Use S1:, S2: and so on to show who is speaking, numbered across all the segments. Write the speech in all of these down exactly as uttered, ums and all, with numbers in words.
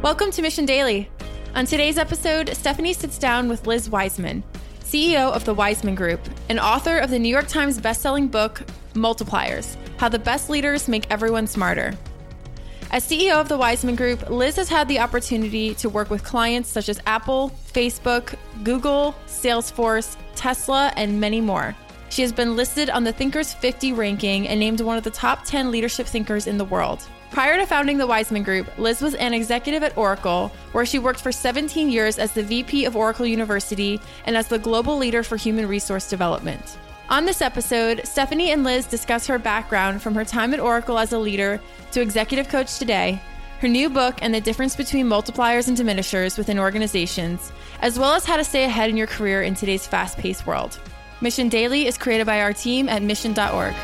S1: Welcome to Mission Daily. On today's episode, Stephanie sits down with Liz Wiseman, C E O of the Wiseman Group, and author of the New York Times bestselling book, Multipliers: How the Best Leaders Make Everyone Smarter. As C E O of the Wiseman Group, Liz has had the opportunity to work with clients such as Apple, Facebook, Google, Salesforce, Tesla, and many more. She has been listed on the Thinkers fifty ranking and named one of the top ten leadership thinkers in the world. Prior to founding the Wiseman Group, Liz was an executive at Oracle, where she worked for seventeen years as the V P of Oracle University and as the global leader for human resource development. On this episode, Stephanie and Liz discuss her background from her time at Oracle as a leader to executive coach today, her new book and the difference between multipliers and diminishers within organizations, as well as how to stay ahead in your career in today's fast-paced world. Mission Daily is created by our team at mission dot org.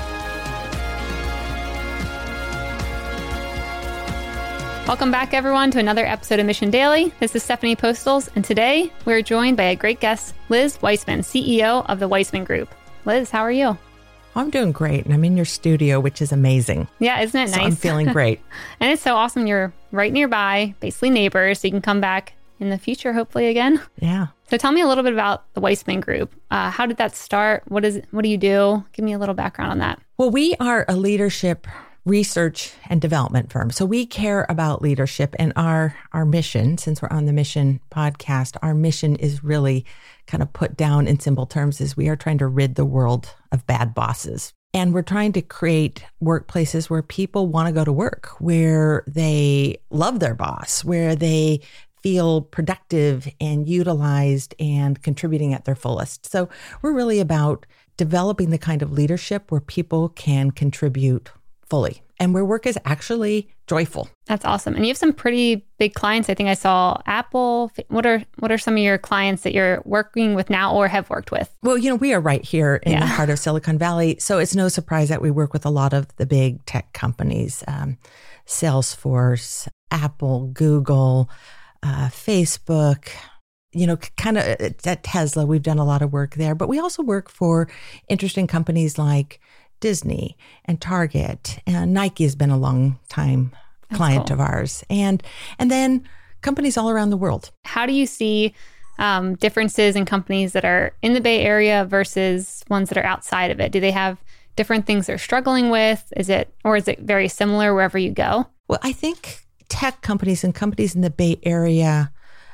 S2: Welcome back, everyone, to another episode of Mission Daily. This is Stephanie Postles, and today we're joined by a great guest, Liz Wiseman, C E O of the Wiseman Group. Liz, how are you?
S3: I'm doing great, and I'm in your studio, which is amazing.
S2: Yeah, isn't it nice?
S3: So I'm feeling great.
S2: And it's so awesome. You're right nearby, basically neighbors, so you can come back in the future, hopefully, again.
S3: Yeah.
S2: So tell me a little bit about the Wiseman Group. Uh, how did that start? What is? What do you do? Give me a little background on that.
S3: Well, we are a leadership research and development firm. So we care about leadership, and our our mission, since we're on the Mission podcast, our mission is really kind of put down in simple terms is we are trying to rid the world of bad bosses. And we're trying to create workplaces where people want to go to work, where they love their boss, where they feel productive and utilized and contributing at their fullest. So we're really about developing the kind of leadership where people can contribute fully and where work is actually joyful.
S2: That's awesome. And you have some pretty big clients. I think I saw Apple. What are what are some of your clients that you're working with now or have worked with?
S3: Well, you know, we are right here in yeah. the heart of Silicon Valley. So it's no surprise that we work with a lot of the big tech companies, um, Salesforce, Apple, Google, uh, Facebook, you know, kind of at Tesla. We've done a lot of work there, but we also work for interesting companies like Disney and Target, and Nike has been a long time That's client cool. of ours, and and then companies all around the world.
S2: How do you see um, differences in companies that are in the Bay Area versus ones that are outside of it? Do they have different things they're struggling with? Is it, or is it very similar wherever you go?
S3: Well, I think tech companies and companies in the Bay Area,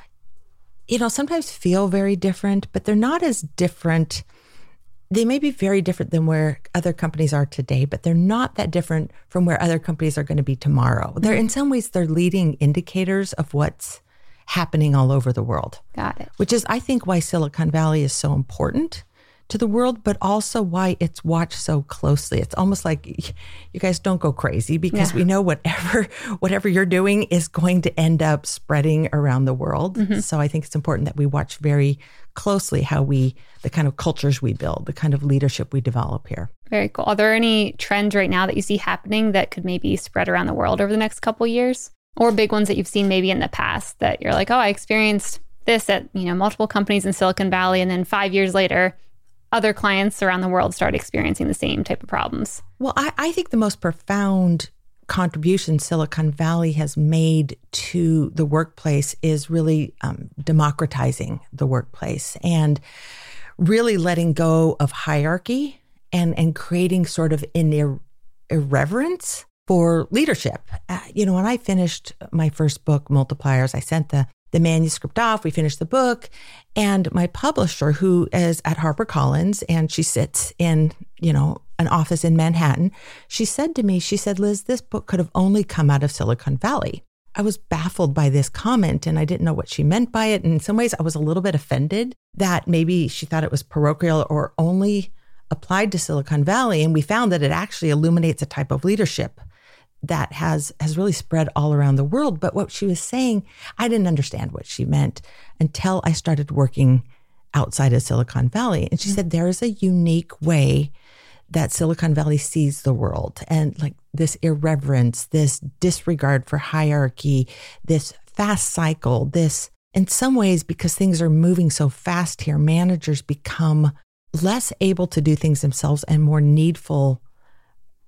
S3: you know, sometimes feel very different, but they're not as different. They may be very different than where other companies are today, but they're not that different from where other companies are going to be tomorrow. Mm-hmm. They're in some ways, they're leading indicators of what's happening all over the world.
S2: Got it.
S3: Which is, I think, why Silicon Valley is so important to the world, but also why it's watched so closely. It's almost like you guys don't go crazy because yeah. we know whatever whatever you're doing is going to end up spreading around the world. Mm-hmm. So I think it's important that we watch very closely how we, the kind of cultures we build, the kind of leadership we develop here.
S2: Very cool. Are there any trends right now that you see happening that could maybe spread around the world over the next couple of years? Or big ones that you've seen maybe in the past that you're like, oh, I experienced this at, you know, multiple companies in Silicon Valley, and then five years later, other clients around the world start experiencing the same type of problems?
S3: Well, I, I think the most profound contribution Silicon Valley has made to the workplace is really um, democratizing the workplace and really letting go of hierarchy and, and creating sort of an ir- irreverence for leadership. Uh, you know, when I finished my first book, Multipliers, I sent the the manuscript off. We finished the book, and my publisher, who is at HarperCollins, and she sits in, you know, an office in Manhattan, she said to me, she said, Liz, this book could have only come out of Silicon Valley. I was baffled by this comment, and I didn't know what she meant by it. And in some ways, I was a little bit offended that maybe she thought it was parochial or only applied to Silicon Valley. And we found that it actually illuminates a type of leadership that has has really spread all around the world. But what she was saying, I didn't understand what she meant until I started working outside of Silicon Valley. And she mm-hmm. said, there is a unique way that Silicon Valley sees the world, and like this irreverence, this disregard for hierarchy, this fast cycle, this, in some ways, because things are moving so fast here, managers become less able to do things themselves and more needful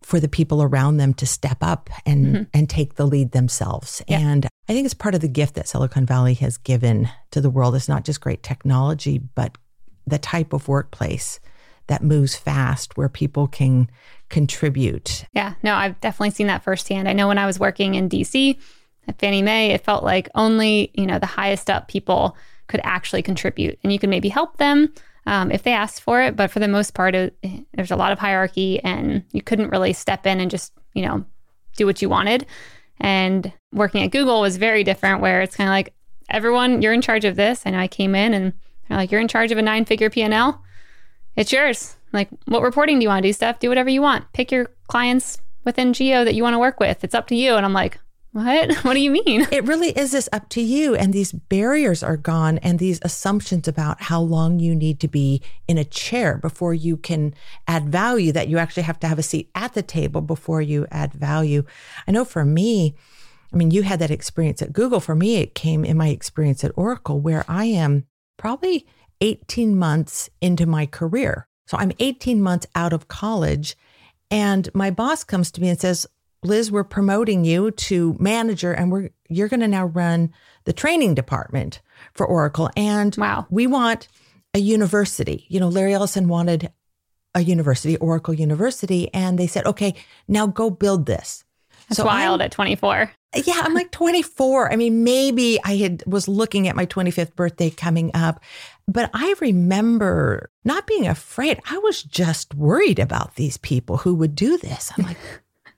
S3: for the people around them to step up and, mm-hmm. and take the lead themselves. Yeah. And I think it's part of the gift that Silicon Valley has given to the world. It's not just great technology, but the type of workplace that moves fast, where people can contribute.
S2: Yeah, no, I've definitely seen that firsthand. I know when I was working in D C at Fannie Mae, it felt like only, you know, the highest up people could actually contribute, and you could maybe help them um, if they asked for it. But for the most part, it, there's a lot of hierarchy, and you couldn't really step in and just, you know, do what you wanted. And working at Google was very different, where it's kind of like, everyone, you're in charge of this. I know I came in and they're like, you're in charge of a nine figure P and L. It's yours. Like, what reporting do you want to do, Steph? Do whatever you want. Pick your clients within Geo that you want to work with. It's up to you. And I'm like, what? What do you mean?
S3: It really is this up to you. And these barriers are gone, and these assumptions about how long you need to be in a chair before you can add value, that you actually have to have a seat at the table before you add value. I know for me, I mean, you had that experience at Google. For me, it came in my experience at Oracle, where I am probably eighteen months into my career. So I'm eighteen months out of college, and my boss comes to me and says, Liz, we're promoting you to manager, and we're you're going to now run the training department for Oracle. And
S2: wow.
S3: we want a university. You know, Larry Ellison wanted a university, Oracle University, and they said, okay, now go build this.
S2: That's
S3: so
S2: wild
S3: I'm,
S2: at twenty-four.
S3: Yeah, I'm like twenty-four. I mean, maybe I had was looking at my twenty-fifth birthday coming up, but I remember not being afraid. I was just worried about these people who would do this. I'm like,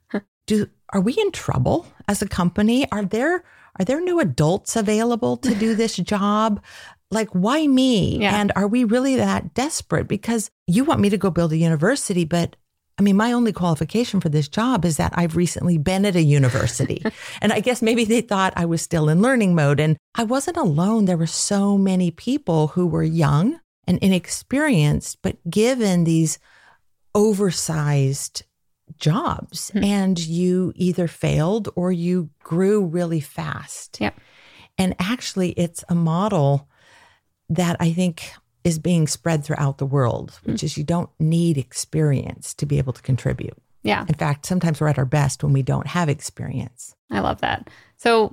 S3: do are we in trouble as a company? Are there are there no adults available to do this job? Like, why me?
S2: Yeah.
S3: And are we really that desperate? Because you want me to go build a university, but I mean, my only qualification for this job is that I've recently been at a university. And I guess maybe they thought I was still in learning mode. And I wasn't alone. There were so many people who were young and inexperienced, but given these oversized jobs. Hmm. And you either failed or you grew really fast.
S2: Yep.
S3: And actually, it's a model that I think is being spread throughout the world, which mm. is you don't need experience to be able to contribute.
S2: Yeah.
S3: In fact, sometimes we're at our best when we don't have experience.
S2: I love that. So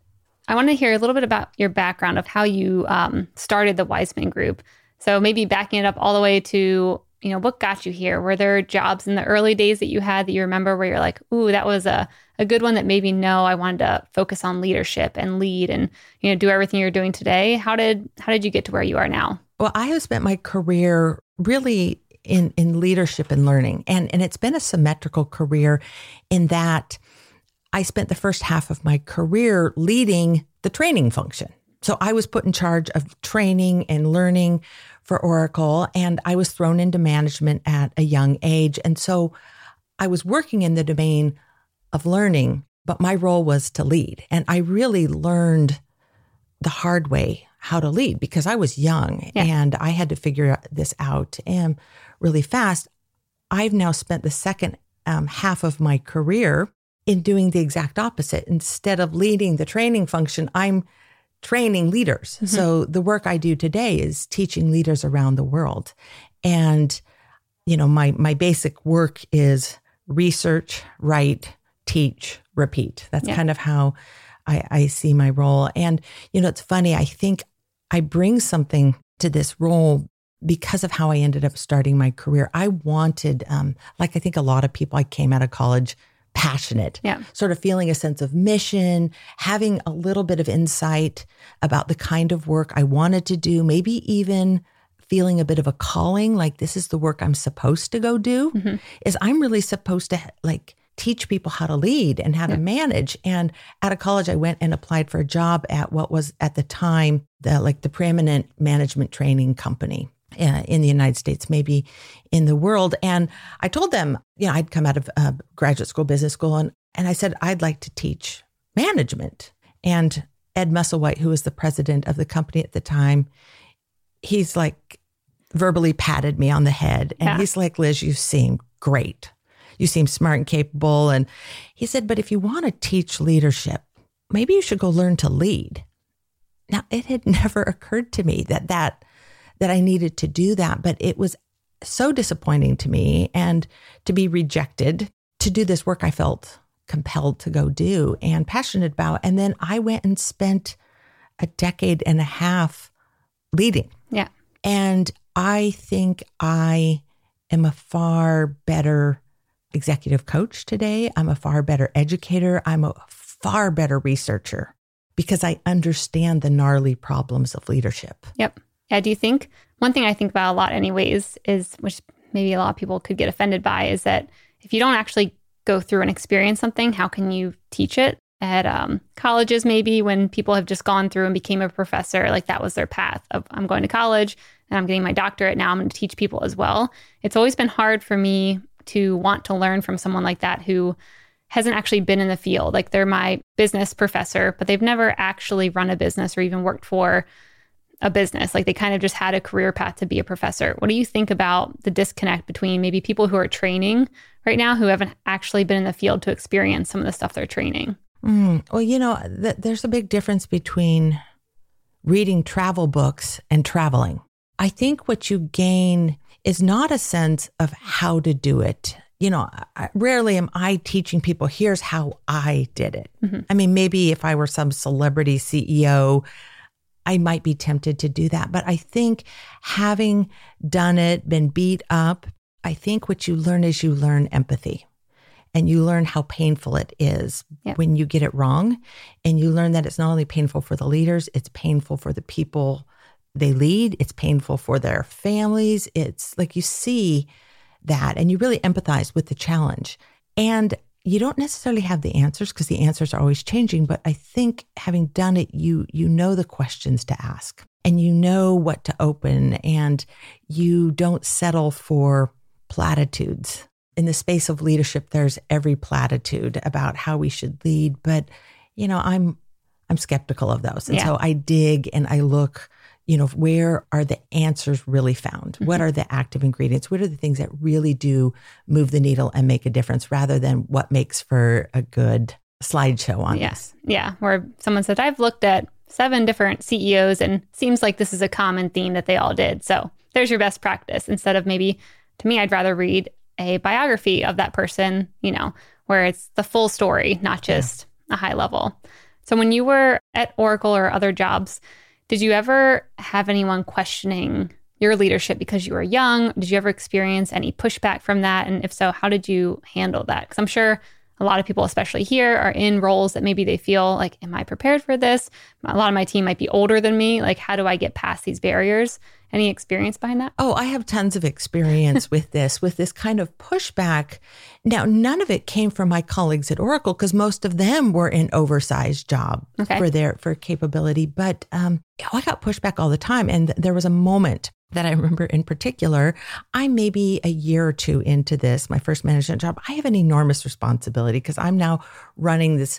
S2: I want to hear a little bit about your background of how you um, started the Wiseman Group. So maybe backing it up all the way to, you know, what got you here? Were there jobs in the early days that you had that you remember where you're like, ooh, that was a, a good one that maybe no, I wanted to focus on leadership and lead and, you know, do everything you're doing today. How did, how did you get to where you are now?
S3: Well, I have spent my career really in, in leadership and learning. And, and it's been a symmetrical career in that I spent the first half of my career leading the training function. So I was put in charge of training and learning for Oracle, and I was thrown into management at a young age. And so I was working in the domain of learning, but my role was to lead. And I really learned the hard way how to lead because I was young yeah. and I had to figure this out and really fast. I've now spent the second um, half of my career in doing the exact opposite. Instead of leading the training function, I'm training leaders. Mm-hmm. So the work I do today is teaching leaders around the world. And, you know, my my basic work is research, write, teach, repeat. That's yeah. kind of how I, I see my role. And, you know, it's funny, I think I bring something to this role because of how I ended up starting my career. I wanted, um, like I think a lot of people, I came out of college passionate,
S2: yeah.
S3: sort of feeling a sense of mission, having a little bit of insight about the kind of work I wanted to do, maybe even feeling a bit of a calling, like this is the work I'm supposed to go do, mm-hmm. is I'm really supposed to like teach people how to lead and how yeah. to manage. And out of college, I went and applied for a job at what was at the time, the like the preeminent management training company uh, in the United States, maybe in the world. And I told them, you know, I'd come out of uh, graduate school, business school, and, and I said, I'd like to teach management. And Ed Musselwhite, who was the president of the company at the time, he's like verbally patted me on the head. And yeah. he's like, Liz, you seem great. You seem smart and capable. And he said, but if you want to teach leadership, maybe you should go learn to lead. Now, it had never occurred to me that that, that I needed to do that, but it was so disappointing to me and to be rejected to do this work I felt compelled to go do and passionate about. And then I went and spent a decade and a half leading.
S2: Yeah.
S3: And I think I am a far better executive coach today. I'm a far better educator. I'm a far better researcher because I understand the gnarly problems of leadership.
S2: Yep. Yeah. Do you think, one thing I think about a lot anyways is, which maybe a lot of people could get offended by, is that if you don't actually go through and experience something, how can you teach it? At um, colleges, maybe when people have just gone through and became a professor, like that was their path of I'm going to college and I'm getting my doctorate. Now I'm going to teach people as well. It's always been hard for me to want to learn from someone like that who hasn't actually been in the field. Like they're my business professor, but they've never actually run a business or even worked for a business. Like they kind of just had a career path to be a professor. What do you think about the disconnect between maybe people who are training right now who haven't actually been in the field to experience some of the stuff they're training?
S3: Mm, well, you know, th- there's a big difference between reading travel books and traveling. I think what you gain is not a sense of how to do it. You know, I, rarely am I teaching people, here's how I did it. Mm-hmm. I mean, maybe if I were some celebrity C E O, I might be tempted to do that. But I think having done it, been beat up, I think what you learn is you learn empathy. And you learn how painful it is yep. when you get it wrong. And you learn that it's not only painful for the leaders, it's painful for the people they lead. It's painful for their families. It's like you see that and you really empathize with the challenge. And you don't necessarily have the answers because the answers are always changing. But I think having done it, you you know the questions to ask and you know what to open and you don't settle for platitudes. In the space of leadership, there's every platitude about how we should lead, but you know, I'm I'm skeptical of those, and yeah. so I dig and I look. You know, where are the answers really found? Mm-hmm. What are the active ingredients? What are the things that really do move the needle and make a difference, rather than what makes for a good slideshow on
S2: yes.
S3: this?
S2: Yeah, where someone said, "I've looked at seven different C E Os, and seems like this is a common theme that they all did." So there's your best practice. Instead of maybe, to me, I'd rather read a biography of that person, you know, where it's the full story, not just yeah. a high level. So when you were at Oracle or other jobs, did you ever have anyone questioning your leadership because you were young? Did you ever experience any pushback from that? And if so, how did you handle that? Because I'm sure a lot of people, especially here, are in roles that maybe they feel like, am I prepared for this? A lot of my team might be older than me. Like, how do I get past these barriers? Any experience behind that?
S3: Oh, I have tons of experience with this, with this kind of pushback. Now, none of it came from my colleagues at Oracle because most of them were in oversized job okay. for their for capability. But um, I got pushback all the time. And there was a moment that I remember in particular. I'm maybe a year or two into this, my first management job. I have an enormous responsibility because I'm now running this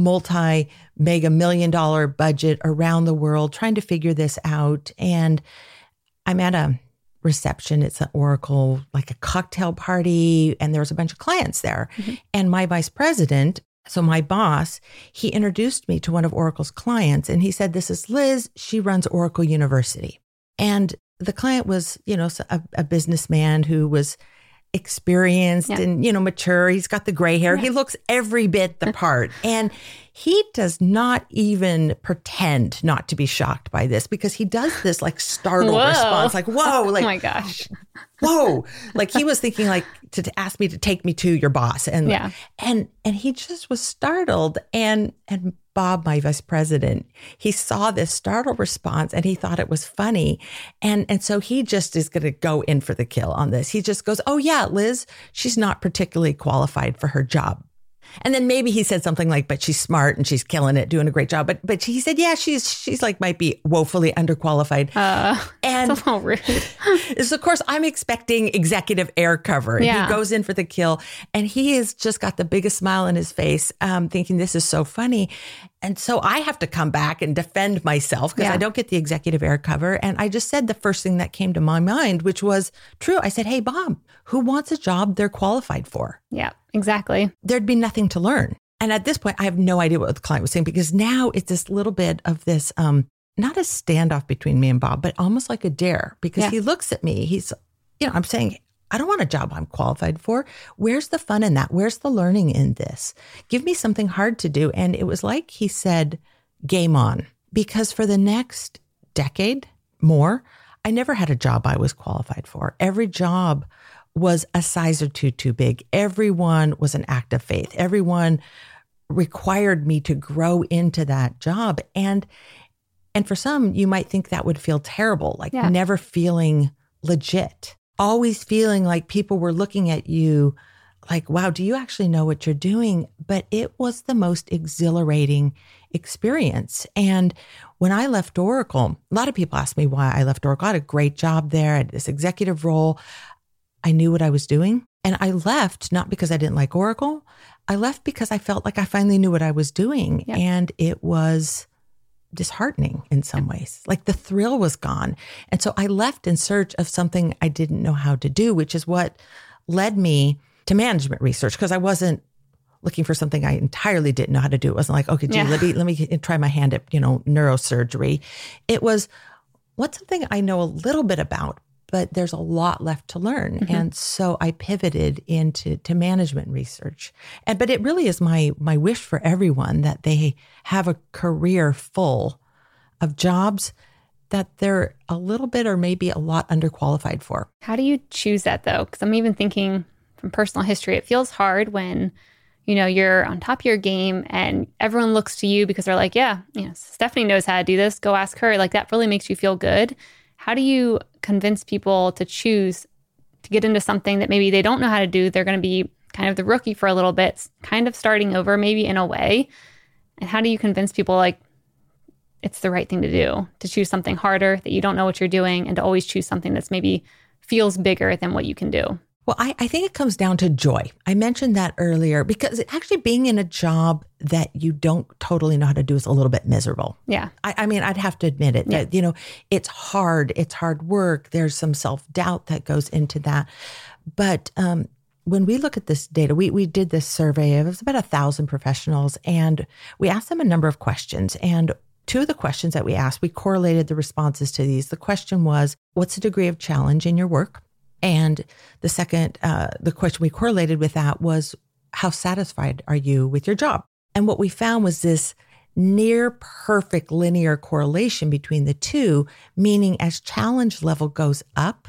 S3: multi-mega million dollar budget around the world, trying to figure this out. And I'm at a reception. It's an Oracle, like a cocktail party, and there was a bunch of clients there. Mm-hmm. And my vice president, so my boss, he introduced me to one of Oracle's clients, and he said, "This is Liz. She runs Oracle University." And the client was, you know, a, a businessman who was experienced yeah. and, you know, mature. He's got the gray hair. Yeah. He looks every bit the part. And he does not even pretend not to be shocked by this because he does this like startled whoa. response, like, whoa, like,
S2: oh my gosh,
S3: whoa. Like he was thinking like to, to ask me to take me to your boss. And,
S2: yeah.
S3: and, and he just was startled. And, and Bob, my vice president, he saw this startled response and he thought it was funny. And, and so he just is going to go in for the kill on this. He just goes, "Oh yeah, Liz, she's not particularly qualified for her job." And then maybe he said something like, "But she's smart and she's killing it, doing a great job." But but he said, "Yeah, she's she's like might be woefully underqualified."
S2: Uh,
S3: and
S2: that's a little rude.
S3: So of course I'm expecting executive air cover. And
S2: yeah.
S3: he goes in for the kill, and he has just got the biggest smile on his face, um, thinking this is so funny. And so I have to come back and defend myself because yeah. I don't get the executive air cover. And I just said the first thing that came to my mind, which was true. I said, "Hey, Bob, who wants a job they're qualified for?"
S2: Yeah, exactly.
S3: There'd be nothing to learn. And at this point, I have no idea what the client was saying because now it's this little bit of this, um, not a standoff between me and Bob, but almost like a dare because yeah. he looks at me. He's, you know, I'm saying, I don't want a job I'm qualified for. Where's the fun in that? Where's the learning in this? Give me something hard to do. And it was like he said, game on. Because for the next decade more, I never had a job I was qualified for. Every job was a size or two too big. Everyone was an act of faith. Everyone required me to grow into that job. And and for some, you might think that would feel terrible, like yeah. never feeling legit, always feeling like people were looking at you like, wow, do you actually know what you're doing? But it was the most exhilarating experience. And when I left Oracle, a lot of people ask me why I left Oracle. I had a great job there. I had this executive role. I knew what I was doing. And I left not because I didn't like Oracle. I left because I felt like I finally knew what I was doing. Yep. And it was disheartening in some ways. Like the thrill was gone. And so I left in search of something I didn't know how to do, which is what led me to management research, because I wasn't looking for something I entirely didn't know how to do. It wasn't like, okay, gee, yeah. let me let me try my hand at, you know, neurosurgery. It was, what's something I know a little bit about, but there's a lot left to learn. Mm-hmm. And so I pivoted into to management research. And but it really is my my wish for everyone that they have a career full of jobs that they're a little bit or maybe a lot underqualified for.
S2: How do you choose that though? Because I'm even thinking from personal history, it feels hard when, you know, you're on top of your game and everyone looks to you because they're like, yeah, you know, Stephanie knows how to do this. Go ask her. Like that really makes you feel good. How do you convince people to choose to get into something that maybe they don't know how to do? They're going to be kind of the rookie for a little bit, kind of starting over maybe in a way. And how do you convince people like it's the right thing to do, to choose something harder that you don't know what you're doing and to always choose something that's maybe feels bigger than what you can do?
S3: Well, I, I think it comes down to joy. I mentioned that earlier because actually being in a job that you don't totally know how to do is a little bit miserable.
S2: Yeah.
S3: I, I mean, I'd have to admit it. Yeah. That, you know, it's hard. It's hard work. There's some self-doubt that goes into that. But um, when we look at this data, we we did this survey. It was about a thousand professionals, and we asked them a number of questions. And two of the questions that we asked, we correlated the responses to these. The question was, what's the degree of challenge in your work? And the second, uh, the question we correlated with that was, how satisfied are you with your job? And what we found was this near perfect linear correlation between the two, meaning as challenge level goes up,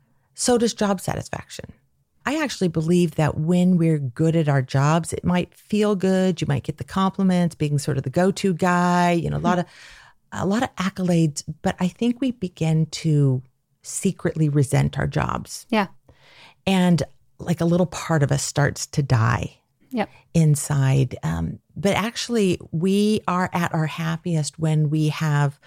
S3: so does job satisfaction. I actually believe that when we're good at our jobs, it might feel good. You might get the compliments, being sort of the go-to guy, you know, a lot of, a lot of accolades, but I think we begin to secretly resent our jobs.
S2: Yeah.
S3: And like a little part of us starts to die
S2: yep.
S3: inside. Um, but actually, we are at our happiest when we have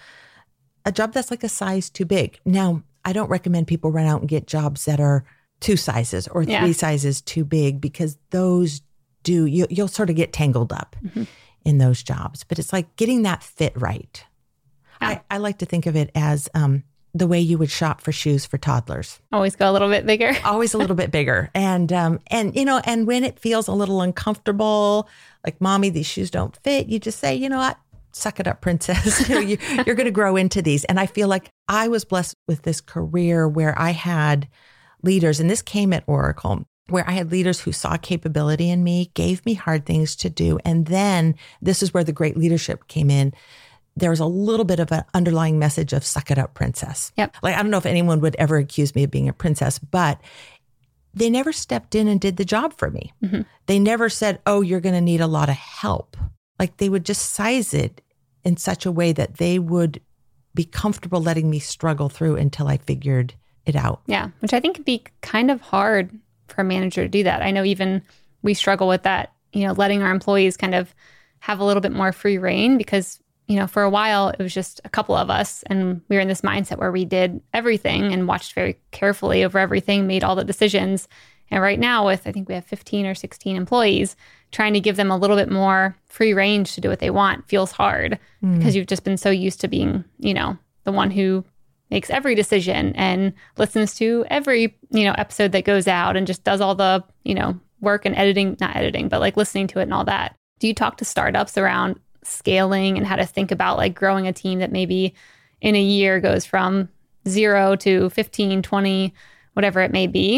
S3: a job that's like a size too big. Now, I don't recommend people run out and get jobs that are two sizes or three yeah. sizes too big, because those do, you, you'll sort of get tangled up mm-hmm. in those jobs. But it's like getting that fit right. Yeah. I, I like to think of it as um, the way you would shop for shoes for toddlers.
S2: Always go a little bit bigger.
S3: Always a little bit bigger. And, um, and, you know, and when it feels a little uncomfortable, like, mommy, these shoes don't fit, you just say, you know what, suck it up, princess. you know, you, you're going to grow into these. And I feel like I was blessed with this career where I had leaders, and this came at Oracle, where I had leaders who saw capability in me, gave me hard things to do. And then this is where the great leadership came in. There was a little bit of an underlying message of suck it up, princess.
S2: Yep.
S3: Like, I don't know if anyone would ever accuse me of being a princess, but they never stepped in and did the job for me. Mm-hmm. They never said, oh, you're going to need a lot of help. Like, they would just size it in such a way that they would be comfortable letting me struggle through until I figured it out.
S2: Yeah. Which I think could be kind of hard for a manager to do that. I know even we struggle with that, you know, letting our employees kind of have a little bit more free reign, because you know, for a while, it was just a couple of us, and we were in this mindset where we did everything and watched very carefully over everything, made all the decisions. And right now with, I think we have fifteen or sixteen employees, trying to give them a little bit more free range to do what they want feels hard mm. because you've just been so used to being, you know, the one who makes every decision and listens to every, you know, episode that goes out and just does all the, you know, work and editing, not editing, but like listening to it and all that. Do you talk to startups around scaling and how to think about like growing a team that maybe in a year goes from zero to fifteen, twenty, whatever it may be,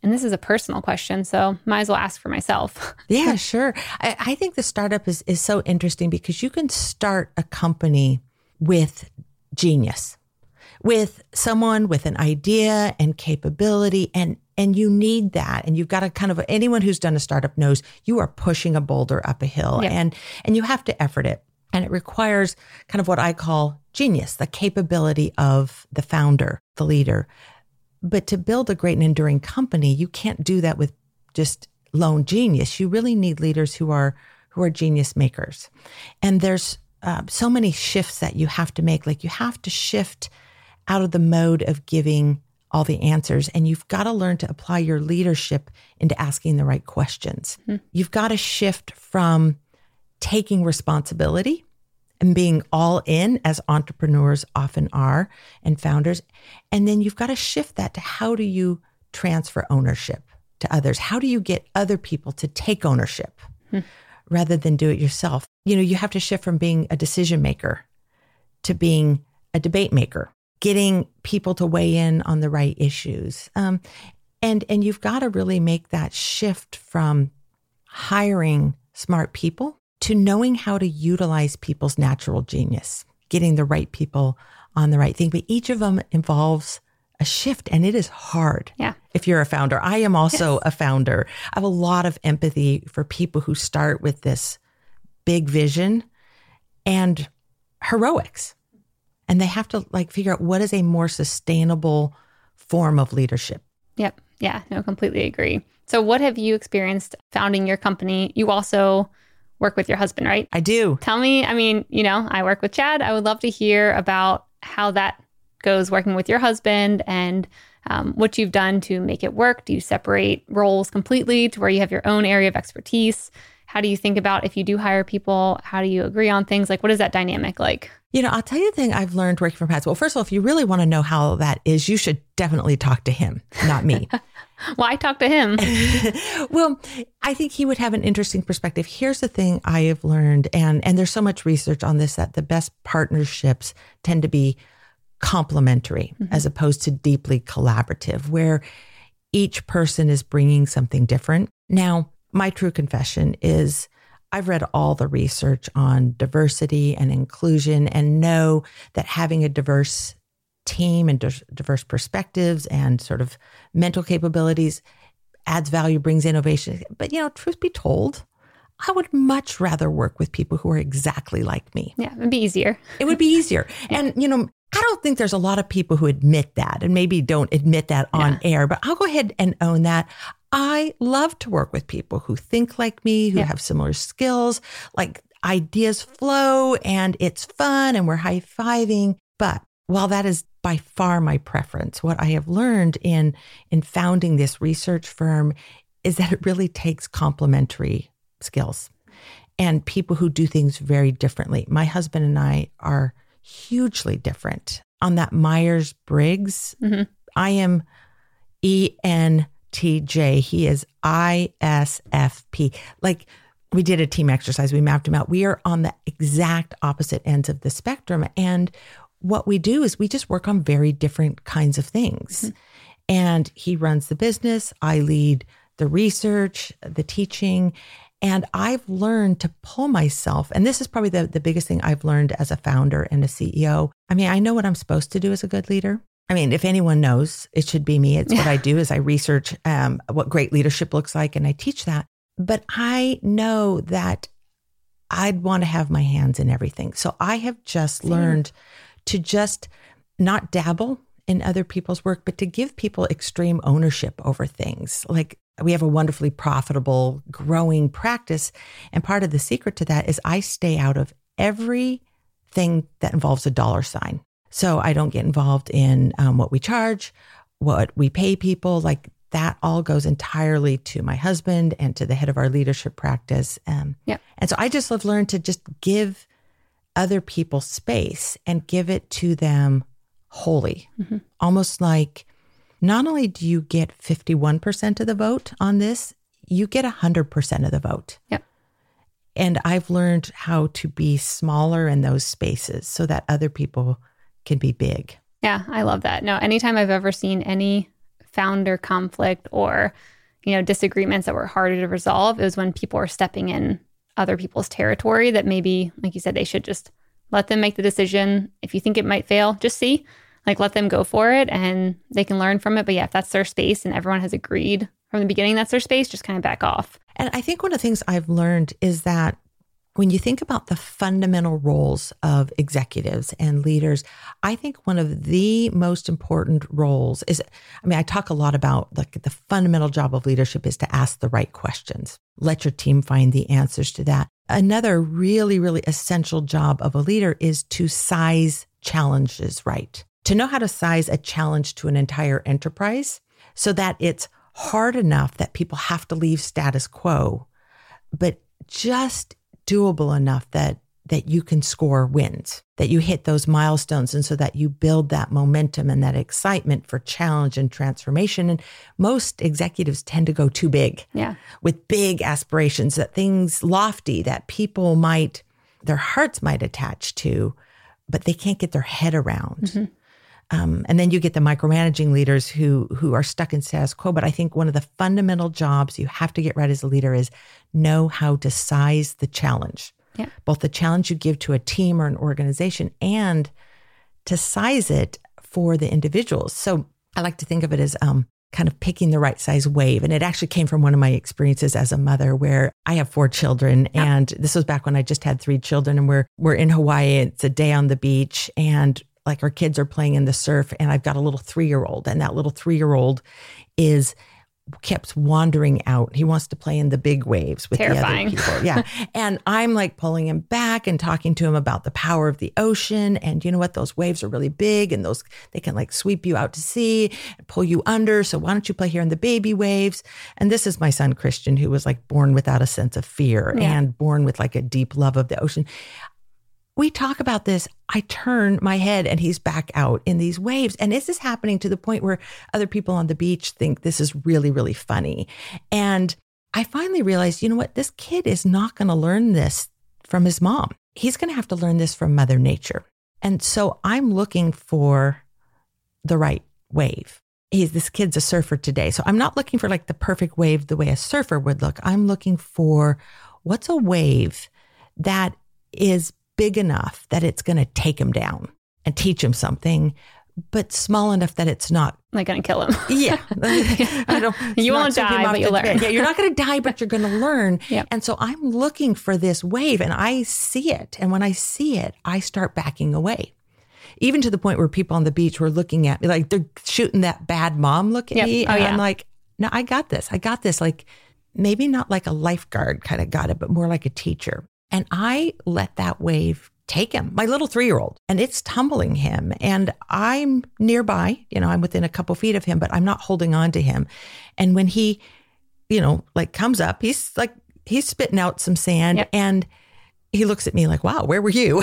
S2: And this is a personal question, so might as well ask for myself.
S3: Yeah, sure. I, I think the startup is, is so interesting because you can start a company with genius, with someone with an idea and capability, and and you need that. And you've got to kind of, anyone who's done a startup knows you are pushing a boulder up a hill,
S2: yeah.
S3: and and you have to effort it. And it requires kind of what I call genius, the capability of the founder, the leader. But to build a great and enduring company, you can't do that with just lone genius. You really need leaders who are who are genius makers. And there's uh, so many shifts that you have to make. Like you have to shift out of the mode of giving all the answers, and you've got to learn to apply your leadership into asking the right questions. Mm-hmm. You've got to shift from taking responsibility and being all in, as entrepreneurs often are and founders. And then you've got to shift that to how do you transfer ownership to others? How do you get other people to take ownership hmm. rather than do it yourself? You know, you have to shift from being a decision maker to being a debate maker, getting people to weigh in on the right issues. Um, and, and you've got to really make that shift from hiring smart people to knowing how to utilize people's natural genius, getting the right people on the right thing. But each of them involves a shift, and it is hard.
S2: Yeah.
S3: If you're a founder. I am also
S2: yes.
S3: a founder. I have a lot of empathy for people who start with this big vision and heroics. And they have to like figure out what is a more sustainable form of leadership.
S2: Yep. Yeah, no, completely agree. So what have you experienced founding your company? You also work with your husband, right?
S3: I do.
S2: Tell me, I mean, you know, I work with Chad. I would love to hear about how that goes working with your husband and um, what you've done to make it work. Do you separate roles completely to where you have your own area of expertise? How do you think about if you do hire people? How do you agree on things? Like, what is that dynamic like?
S3: You know, I'll tell you the thing I've learned working from Pat. Well, first of all, if you really want to know how that is, you should definitely talk to him, not me.
S2: Why talk to him?
S3: Well, I think he would have an interesting perspective. Here's the thing I have learned, and, and there's so much research on this, that the best partnerships tend to be complementary mm-hmm. as opposed to deeply collaborative, where each person is bringing something different. Now, my true confession is I've read all the research on diversity and inclusion and know that having a diverse team and diverse perspectives and sort of mental capabilities adds value, brings innovation. But, you know, truth be told, I would much rather work with people who are exactly like me.
S2: Yeah, it'd be easier.
S3: It would be easier. Yeah. And, you know, I don't think there's a lot of people who admit that and maybe don't admit that on yeah. air, but I'll go ahead and own that. I love to work with people who think like me, who yeah. have similar skills, like ideas flow and it's fun and we're high-fiving. But while that is by far my preference, what I have learned in, in founding this research firm is that it really takes complementary skills and people who do things very differently. My husband and I are hugely different. On that Myers-Briggs, mm-hmm. I am E N T J. He is I S F P. Like, we did a team exercise. We mapped him out. We are on the exact opposite ends of the spectrum. And what we do is we just work on very different kinds of things. Mm-hmm. And he runs the business. I lead the research, the teaching. And I've learned to pull myself. And this is probably the, the biggest thing I've learned as a founder and a C E O. I mean, I know what I'm supposed to do as a good leader. I mean, if anyone knows, it should be me. It's yeah. what I do is I research um, what great leadership looks like, and I teach that. But I know that I'd want to have my hands in everything. So I have just Same. learned to just not dabble in other people's work, but to give people extreme ownership over things. Like, we have a wonderfully profitable, growing practice. And part of the secret to that is I stay out of everything that involves a dollar sign. So I don't get involved in um, what we charge, what we pay people. Like, that all goes entirely to my husband and to the head of our leadership practice. Um,
S2: yeah.
S3: And so I just have learned to just give other people space and give it to them wholly. Mm-hmm. Almost like, not only do you get fifty-one percent of the vote on this, you get one hundred percent of the vote.
S2: Yep.
S3: And I've learned how to be smaller in those spaces so that other people can be big.
S2: Yeah, I love that. No, anytime I've ever seen any founder conflict or, you know, disagreements that were harder to resolve. It was when people were stepping in other people's territory that maybe, like you said, they should just let them make the decision. If you think it might fail, just see, like, let them go for it and they can learn from it. But yeah, if that's their space and everyone has agreed from the beginning that's their space, just kind of back off.
S3: And I think one of the things I've learned is that when you think about the fundamental roles of executives and leaders, I think one of the most important roles is, I mean, I talk a lot about like the fundamental job of leadership is to ask the right questions. Let your team find the answers to that. Another really, really essential job of a leader is to size challenges right. To know how to size a challenge to an entire enterprise so that it's hard enough that people have to leave status quo, but just doable enough that that you can score wins, that you hit those milestones, and so that you build that momentum and that excitement for challenge and transformation. And most executives tend to go too big,
S2: yeah, with
S3: big aspirations, that things lofty that people might, their hearts might attach to, but they can't get their head around. Mm-hmm. Um, and then you get the micromanaging leaders who who are stuck in status quo. But I think one of the fundamental jobs you have to get right as a leader is know how to size the challenge,
S2: yeah.
S3: both the challenge you give to a team or an organization and to size it for the individuals. So I like to think of it as um, kind of picking the right size wave. And it actually came from one of my experiences as a mother where I have four children. Yeah. And this was back when I just had three children and we're, we're in Hawaii. It's a day on the beach and like our kids are playing in the surf and I've got a little three-year-old and that little three-year-old is kept wandering out. He wants to play in the big waves with
S2: Terrifying.
S3: the other people. Yeah. And I'm like pulling him back and talking to him about the power of the ocean. And you know what? Those waves are really big and those, they can like sweep you out to sea and pull you under. So why don't you play here in the baby waves? And this is my son, Christian, who was like born without a sense of fear yeah. and born with like a deep love of the ocean. We talk about this. I turn my head and he's back out in these waves. And this is happening to the point where other people on the beach think this is really, really funny. And I finally realized, you know what? This kid is not going to learn this from his mom. He's going to have to learn this from Mother Nature. And so I'm looking for the right wave. He's, this kid's a surfer today. So I'm not looking for like the perfect wave the way a surfer would look. I'm looking for what's a wave that is big enough that it's going to take him down and teach him something, but small enough that it's not
S2: like going to kill him.
S3: Yeah. I don't,
S2: you won't die, but you'll learn.
S3: Yeah, you're not going to die, but you're going to learn.
S2: Yep.
S3: And so I'm looking for this wave and I see it. And when I see it, I start backing away. Even to the point where people on the beach were looking at me like they're shooting that bad mom look at
S2: yep.
S3: me.
S2: Oh,
S3: and
S2: yeah.
S3: I'm like, no, I got this. I got this. Like maybe not like a lifeguard kind of got it, but more like a teacher. And I let that wave take him, my little three-year-old, and it's tumbling him. And I'm nearby, you know, I'm within a couple feet of him, but I'm not holding on to him. And when he, you know, like comes up, he's like, he's spitting out some sand
S2: yep.
S3: and he looks at me like, wow, where were you?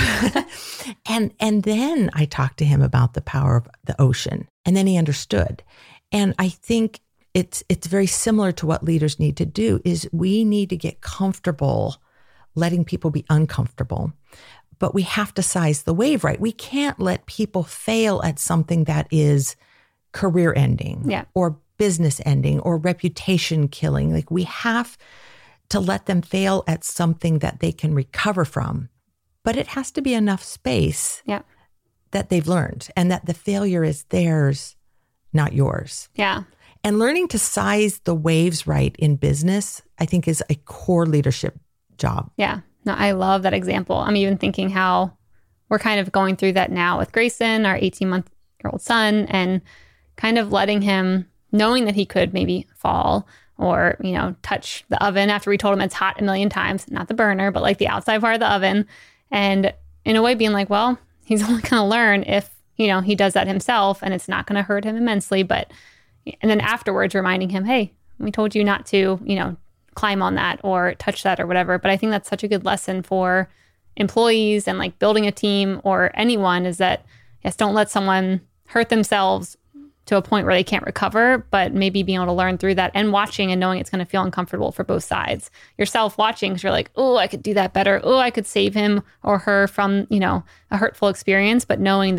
S3: and, and then I talked to him about the power of the ocean. And then he understood. And I think it's, it's very similar to what leaders need to do is we need to get comfortable letting people be uncomfortable, but we have to size the wave right. We can't let people fail at something that is career ending
S2: yeah.
S3: or business ending or reputation killing. Like we have to let them fail at something that they can recover from, but it has to be enough space
S2: yeah.
S3: that they've learned and that the failure is theirs, not yours.
S2: Yeah.
S3: And learning to size the waves right in business, I think is a core leadership job.
S2: Yeah. No, I love that example. I'm even thinking how we're kind of going through that now with Grayson, our eighteen-month-old son, and kind of letting him, knowing that he could maybe fall or, you know, touch the oven after we told him it's hot a million times, not the burner, but like the outside part of the oven. And in a way being like, well, he's only going to learn if, you know, he does that himself and it's not going to hurt him immensely. But, and then afterwards reminding him, hey, we told you not to, you know, climb on that or touch that or whatever. But I think that's such a good lesson for employees and like building a team or anyone is that, yes, don't let someone hurt themselves to a point where they can't recover, but maybe being able to learn through that and watching and knowing it's going to feel uncomfortable for both sides. Yourself watching because you're like, oh, I could do that better. Oh, I could save him or her from, you know, a hurtful experience, but knowing that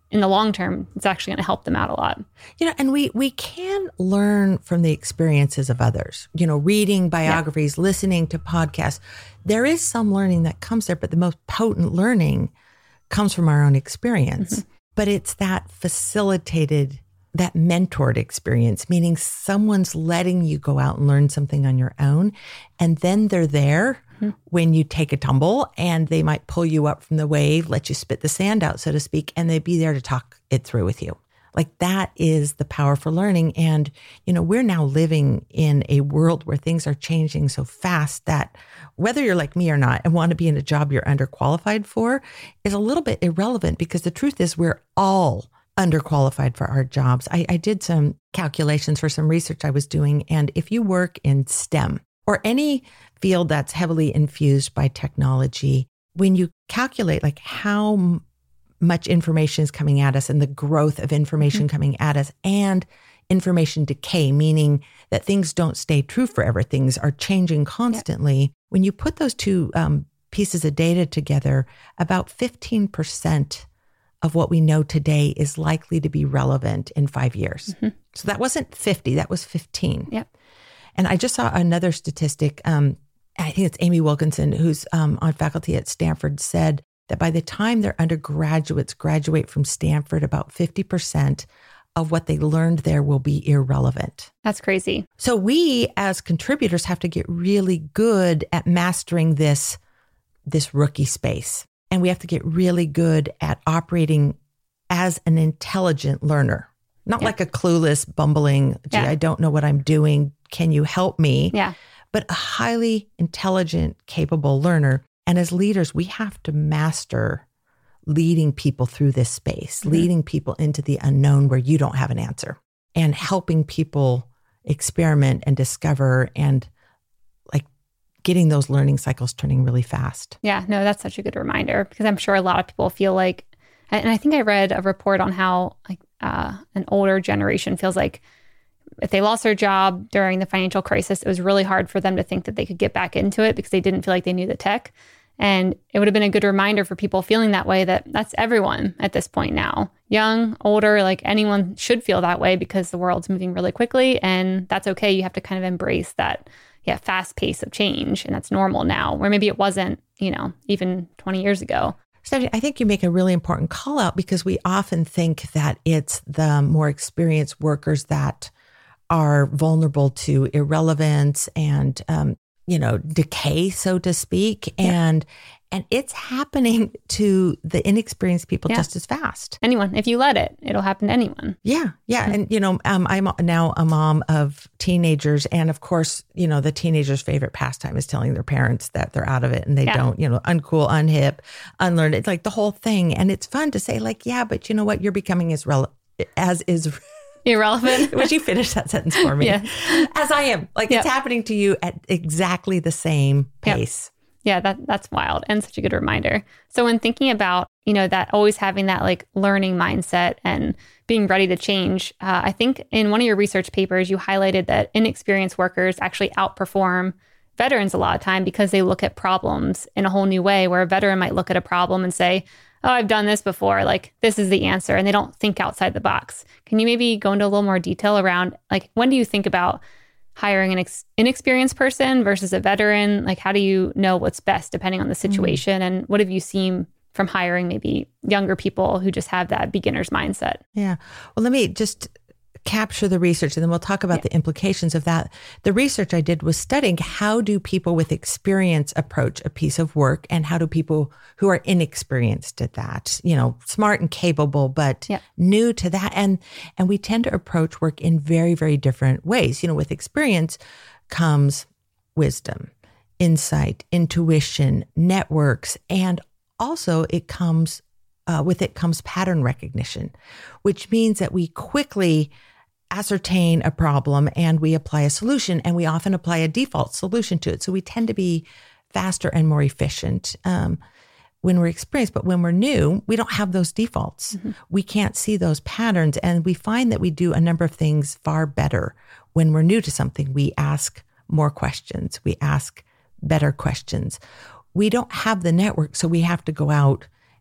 S2: in the long term, it's actually going to help them out a lot.
S3: You know, and we we can learn from the experiences of others, you know, reading biographies, yeah. listening to podcasts. There is some learning that comes there, but the most potent learning comes from our own experience. Mm-hmm. But it's that facilitated, that mentored experience, meaning someone's letting you go out and learn something on your own. And then they're there mm-hmm. when you take a tumble, and they might pull you up from the wave, let you spit the sand out, so to speak, and they'd be there to talk it through with you. Like, that is the power for learning. And, you know, we're now living in a world where things are changing so fast that whether you're like me or not and want to be in a job you're underqualified for is a little bit irrelevant, because the truth is we're all underqualified for our jobs. I, I did some calculations for some research I was doing. And if you work in STEM or any field that's heavily infused by technology, when you calculate like how m- much information is coming at us and the growth of information mm-hmm. coming at us and information decay, meaning that things don't stay true forever. Things are changing constantly. Yep. When you put those two um, pieces of data together, about fifteen percent of what we know today is likely to be relevant in five years. Mm-hmm. So that wasn't fifty, that was fifteen.
S2: Yep.
S3: And I just saw another statistic. Um, I think it's Amy Wilkinson, who's um, on faculty at Stanford, said that by the time their undergraduates graduate from Stanford, about fifty percent of what they learned there will be irrelevant.
S2: That's crazy.
S3: So we as contributors have to get really good at mastering this, this rookie space. And we have to get really good at operating as an intelligent learner, not yeah. like a clueless, bumbling, gee, yeah. I don't know what I'm doing. Can you help me?
S2: Yeah.
S3: But a highly intelligent, capable learner. And as leaders, we have to master leading people through this space, mm-hmm. leading people into the unknown where you don't have an answer, and helping people experiment and discover, and like getting those learning cycles turning really fast.
S2: Yeah, no, that's such a good reminder, because I'm sure a lot of people feel like, and I think I read a report on how like uh, an older generation feels like if they lost their job during the financial crisis, it was really hard for them to think that they could get back into it because they didn't feel like they knew the tech. And it would have been a good reminder for people feeling that way, that that's everyone at this point now. Young, older, like anyone should feel that way, because the world's moving really quickly, and that's okay. You have to kind of embrace that yeah, fast pace of change, and that's normal now, where maybe it wasn't, you know, even twenty years ago.
S3: Stephanie, I think you make a really important call out, because we often think that it's the more experienced workers that are vulnerable to irrelevance and, um, you know, decay, so to speak. Yeah. And and it's happening to the inexperienced people yeah. just as fast.
S2: Anyone, if you let it, it'll happen to anyone.
S3: Yeah. Yeah. Mm-hmm. And, you know, um, I'm now a mom of teenagers. And of course, you know, the teenagers' favorite pastime is telling their parents that they're out of it and they yeah. don't, you know, uncool, unhip, unlearned. It's like the whole thing. And it's fun to say like, yeah, but you know what? You're becoming as relevant as is
S2: irrelevant.
S3: Would you finish that sentence for me?
S2: Yeah.
S3: As I am. Like yep. it's happening to you at exactly the same pace.
S2: Yep. Yeah, that that's wild, and such a good reminder. So when thinking about, you know, that always having that like learning mindset and being ready to change, uh, I think in one of your research papers, you highlighted that inexperienced workers actually outperform veterans a lot of time because they look at problems in a whole new way, where a veteran might look at a problem and say, oh, I've done this before, like this is the answer, and they don't think outside the box. Can you maybe go into a little more detail around, like, when do you think about hiring an ex- inexperienced person versus a veteran? Like, how do you know what's best depending on the situation? Mm-hmm. And what have you seen from hiring maybe younger people who just have that beginner's mindset?
S3: Yeah. Well, let me just capture the research, and then we'll talk about yeah. the implications of that. The research I did was studying how do people with experience approach a piece of work, and how do people who are inexperienced at that, you know, smart and capable, but yeah. new to that. And, and we tend to approach work in very, very different ways. You know, with experience comes wisdom, insight, intuition, networks, and also it comes Uh, with it comes pattern recognition, which means that we quickly ascertain a problem and we apply a solution, and we often apply a default solution to it. So we tend to be faster and more efficient um, when we're experienced. But when we're new, we don't have those defaults. Mm-hmm. We can't see those patterns. And we find that we do a number of things far better when we're new to something. We ask more questions. We ask better questions. We don't have the network, so we have to go out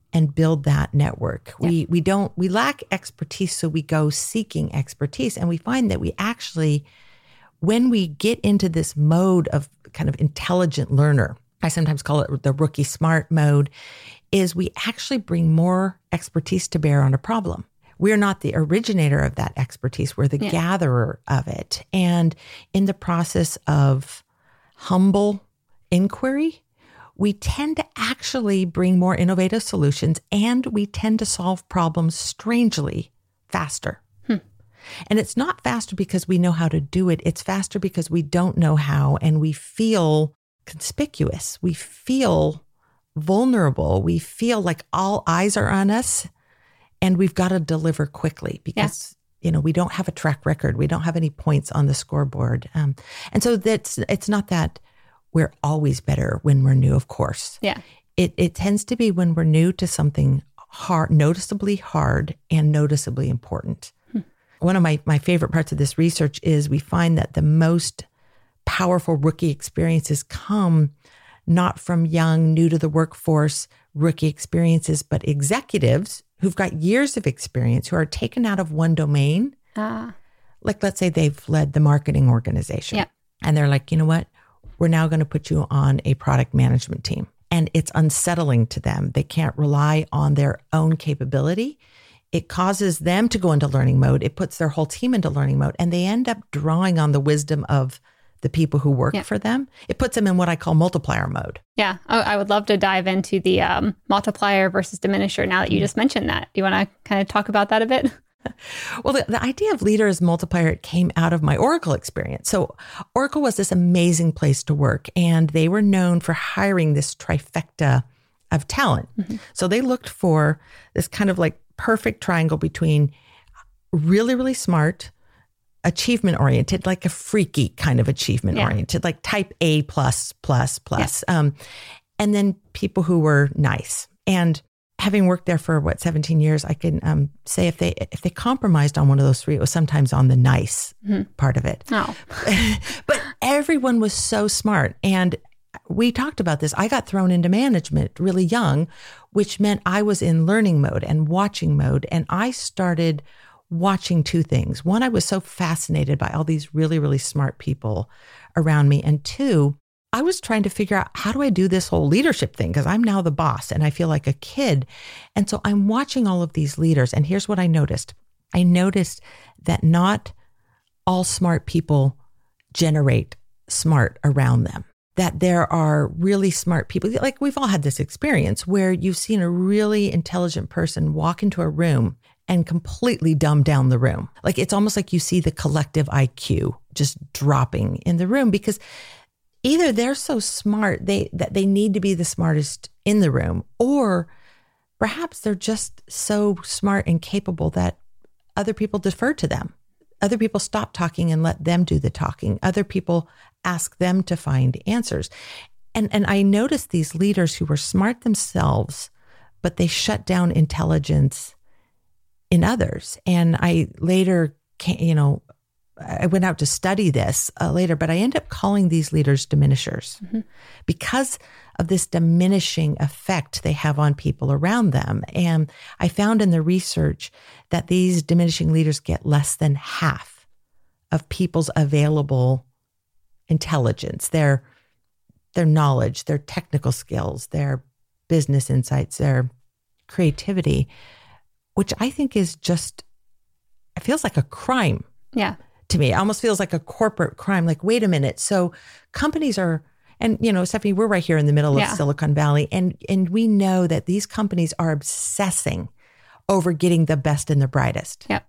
S3: and build that network. Yeah. We we don't, we lack expertise, so we go seeking expertise. And we find that we actually, when we get into this mode of kind of intelligent learner, I sometimes call it the rookie smart mode, is we actually bring more expertise to bear on a problem. We're not the originator of that expertise. We're the yeah. gatherer of it. And in the process of humble inquiry, we tend to actually bring more innovative solutions, and we tend to solve problems strangely faster. Hmm. And it's not faster because we know how to do it. It's faster because we don't know how, and we feel conspicuous. We feel vulnerable. We feel like all eyes are on us, and we've got to deliver quickly because, yeah. you know, we don't have a track record. We don't have any points on the scoreboard. Um, and so that's, it's not that we're always better when we're new, of course.
S2: Yeah.
S3: It it tends to be when we're new to something hard, noticeably hard and noticeably important. Hmm. One of my, my favorite parts of this research is we find that the most powerful rookie experiences come not from young, new to the workforce rookie experiences, but executives who've got years of experience, who are taken out of one domain. Ah. Like, let's say they've led the marketing organization.
S2: Yeah.
S3: And they're like, you know what? We're now going to put you on a product management team. And it's unsettling to them. They can't rely on their own capability. It causes them to go into learning mode. It puts their whole team into learning mode. And they end up drawing on the wisdom of the people who work yeah. for them. It puts them in what I call multiplier mode.
S2: Yeah. Oh, I would love to dive into the um, multiplier versus diminisher now that you just mentioned that. Do you want to kind of talk about that a bit?
S3: Well, the, the idea of leader as multiplier came out of my Oracle experience. So Oracle was this amazing place to work, and they were known for hiring this trifecta of talent. Mm-hmm. So they looked for this kind of like perfect triangle between really, really smart, achievement oriented, like a freaky kind of achievement yeah. oriented, like type A plus, plus, plus, yeah. um, and then people who were nice. And having worked there for what, seventeen years, I can um, say if they if they compromised on one of those three, it was sometimes on the nice mm-hmm. part of it.
S2: Oh.
S3: But everyone was so smart. And we talked about this. I got thrown into management really young, which meant I was in learning mode and watching mode. And I started watching two things. One, I was so fascinated by all these really, really smart people around me. And two, I was trying to figure out, how do I do this whole leadership thing? Because I'm now the boss and I feel like a kid. And so I'm watching all of these leaders. And here's what I noticed. I noticed that not all smart people generate smart around them. That there are really smart people. Like, we've all had this experience where you've seen a really intelligent person walk into a room and completely dumb down the room. Like, it's almost like you see the collective I Q just dropping in the room, because either they're so smart they that they need to be the smartest in the room, or perhaps they're just so smart and capable that other people defer to them. Other people stop talking and let them do the talking. Other people ask them to find answers. And and I noticed these leaders who were smart themselves, but they shut down intelligence in others. And I later, came, you know, I went out to study this uh, later, but I ended up calling these leaders diminishers mm-hmm. because of this diminishing effect they have on people around them. And I found in the research that these diminishing leaders get less than half of people's available intelligence, their, their knowledge, their technical skills, their business insights, their creativity, which I think is just, it feels like a crime.
S2: Yeah.
S3: To me, it almost feels like a corporate crime. Like, wait a minute. So companies are, and you know, Stephanie, we're right here in the middle yeah. of Silicon Valley, and and we know that these companies are obsessing over getting the best and the brightest.
S2: Yep.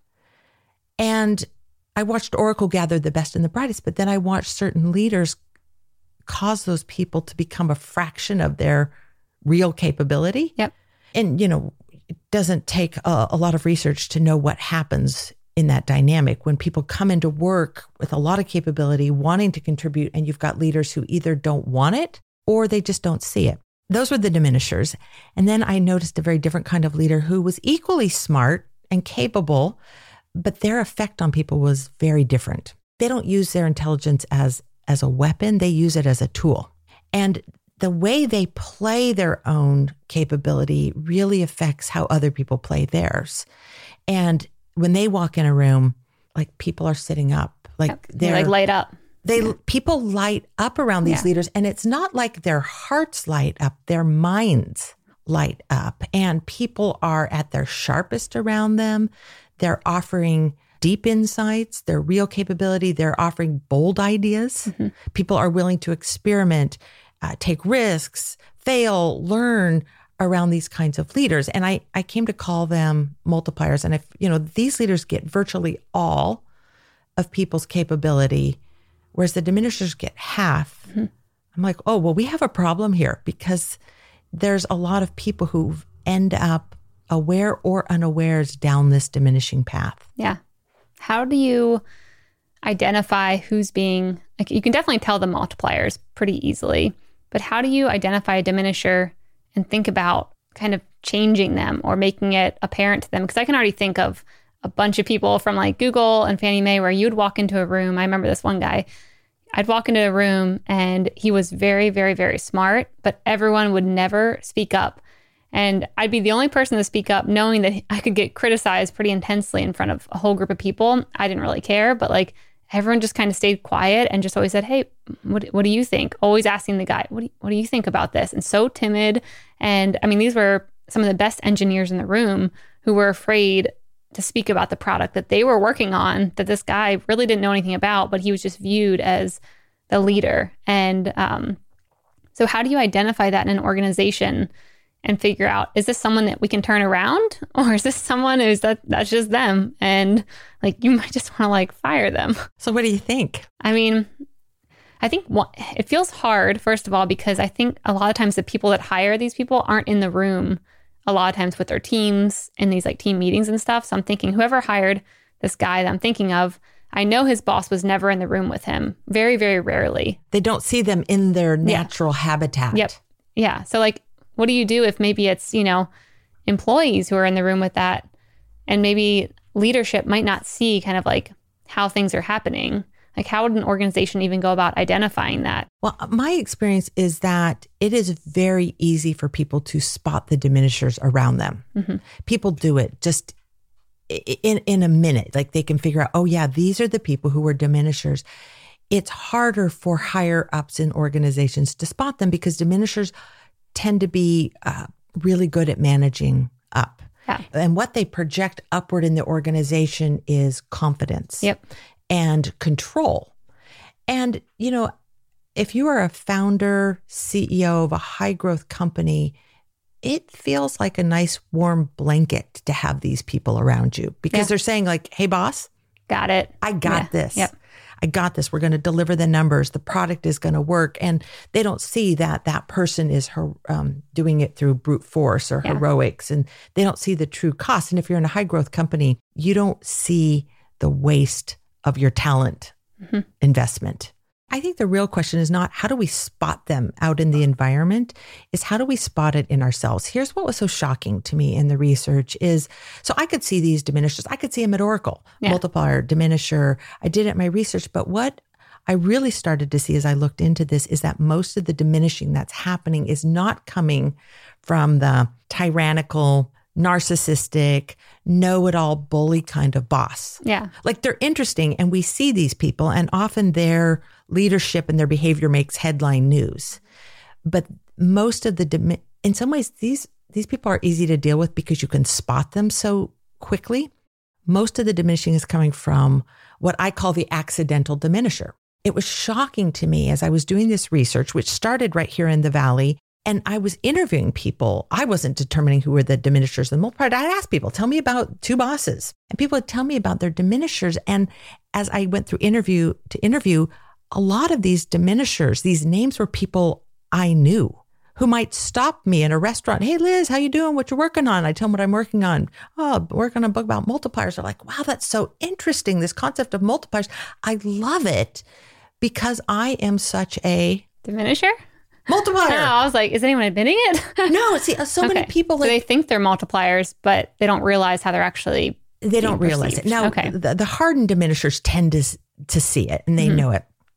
S3: And I watched Oracle gather the best and the brightest, but then I watched certain leaders cause those people to become a fraction of their real capability.
S2: Yep.
S3: And you know, it doesn't take a, a lot of research to know what happens in that dynamic when people come into work with a lot of capability, wanting to contribute, and you've got leaders who either don't want it or they just don't see it. Those were the diminishers. And then I noticed a very different kind of leader who was equally smart and capable, but their effect on people was very different. They don't use their intelligence as, as a weapon. They use it as a tool. And the way they play their own capability really affects how other people play theirs. And when they walk in a room, like people are sitting up, like
S2: Yep.
S3: they're
S2: like light up.
S3: They
S2: Yeah.
S3: people light up around these
S2: Yeah.
S3: leaders, and it's not like their hearts light up, their minds light up, and people are at their sharpest around them. They're offering deep insights, their real capability. They're offering bold ideas. Mm-hmm. People are willing to experiment, uh, take risks, fail, learn around these kinds of leaders. And I, I came to call them multipliers. And if, you know, these leaders get virtually all of people's capability, whereas the diminishers get half. Mm-hmm. I'm like, oh, well, we have a problem here, because there's a lot of people who end up aware or unawares down this diminishing path.
S2: Yeah. How do you identify who's being, like, you can definitely tell the multipliers pretty easily, but how do you identify a diminisher and think about kind of changing them or making it apparent to them? Because I can already think of a bunch of people from like Google and Fannie Mae where you'd walk into a room. I remember this one guy. I'd walk into a room and he was very, very, very smart, but everyone would never speak up. And I'd be the only person to speak up, knowing that I could get criticized pretty intensely in front of a whole group of people. I didn't really care, but like everyone just kind of stayed quiet and just always said, hey, what, what do you think? Always asking the guy, what do, you, what do you think about this? And so timid. And I mean, these were some of the best engineers in the room who were afraid to speak about the product that they were working on, that this guy really didn't know anything about, but he was just viewed as the leader. And um, so how do you identify that in an organization and figure out, is this someone that we can turn around, or is this someone who's that that's just them? And like, you might just want to like fire them.
S3: So what do you think?
S2: I mean, I think one, it feels hard, first of all, because I think a lot of times the people that hire these people aren't in the room a lot of times with their teams in these like team meetings and stuff. So I'm thinking whoever hired this guy that I'm thinking of, I know his boss was never in the room with him. Very, very rarely.
S3: They don't see them in their natural yeah. habitat.
S2: Yep. Yeah. So like, what do you do if maybe it's, you know, employees who are in the room with that, and maybe leadership might not see kind of like how things are happening? Like, how would an organization even go about identifying that?
S3: Well, my experience is that it is very easy for people to spot the diminishers around them. Mm-hmm. People do it just in, in a minute. Like they can figure out, oh yeah, these are the people who were diminishers. It's harder for higher ups in organizations to spot them, because diminishers tend to be uh, really good at managing up.
S2: Yeah.
S3: And what they project upward in the organization is confidence.
S2: Yep.
S3: And control. And, you know, if you are a founder, C E O of a high growth company, it feels like a nice warm blanket to have these people around you, because yeah. they're saying like, hey, boss,
S2: got it.
S3: I got
S2: yeah.
S3: this.
S2: Yep.
S3: I got this. We're going to deliver the numbers. The product is going to work. And they don't see that that person is her, um, doing it through brute force or yeah. heroics. And they don't see the true cost. And if you're in a high growth company, you don't see the waste of your talent mm-hmm. investment. I think the real question is not how do we spot them out in the environment, is how do we spot it in ourselves? Here's what was so shocking to me in the research is, so I could see these diminishers. I could see them at Oracle, yeah. multiplier, diminisher. I did it in my research, but what I really started to see as I looked into this is that most of the diminishing that's happening is not coming from the tyrannical, narcissistic, know-it-all bully kind of boss.
S2: Yeah.
S3: Like they're interesting and we see these people and often their leadership and their behavior makes headline news. But most of the, dim- in some ways, these, these people are easy to deal with because you can spot them so quickly. Most of the diminishing is coming from what I call the accidental diminisher. It was shocking to me as I was doing this research, which started right here in the Valley. And I was interviewing people. I wasn't determining who were the diminishers and multipliers. I'd ask people, tell me about two bosses. And people would tell me about their diminishers. And as I went through interview to interview, a lot of these diminishers, these names were people I knew who might stop me in a restaurant. Hey, Liz, how you doing? What you working on? I tell them what I'm working on. Oh, working on a book about multipliers. They're like, wow, that's so interesting. This concept of multipliers. I love it because I am such a
S2: diminisher.
S3: Multiplier.
S2: No, I was like, is anyone admitting it?
S3: No, see, so okay. many people.
S2: Like, so they think they're multipliers, but they don't realize how they're actually.
S3: They don't realize
S2: perceived.
S3: it. Now,
S2: okay.
S3: the, the hardened diminishers tend to to see it and they mm-hmm. know it.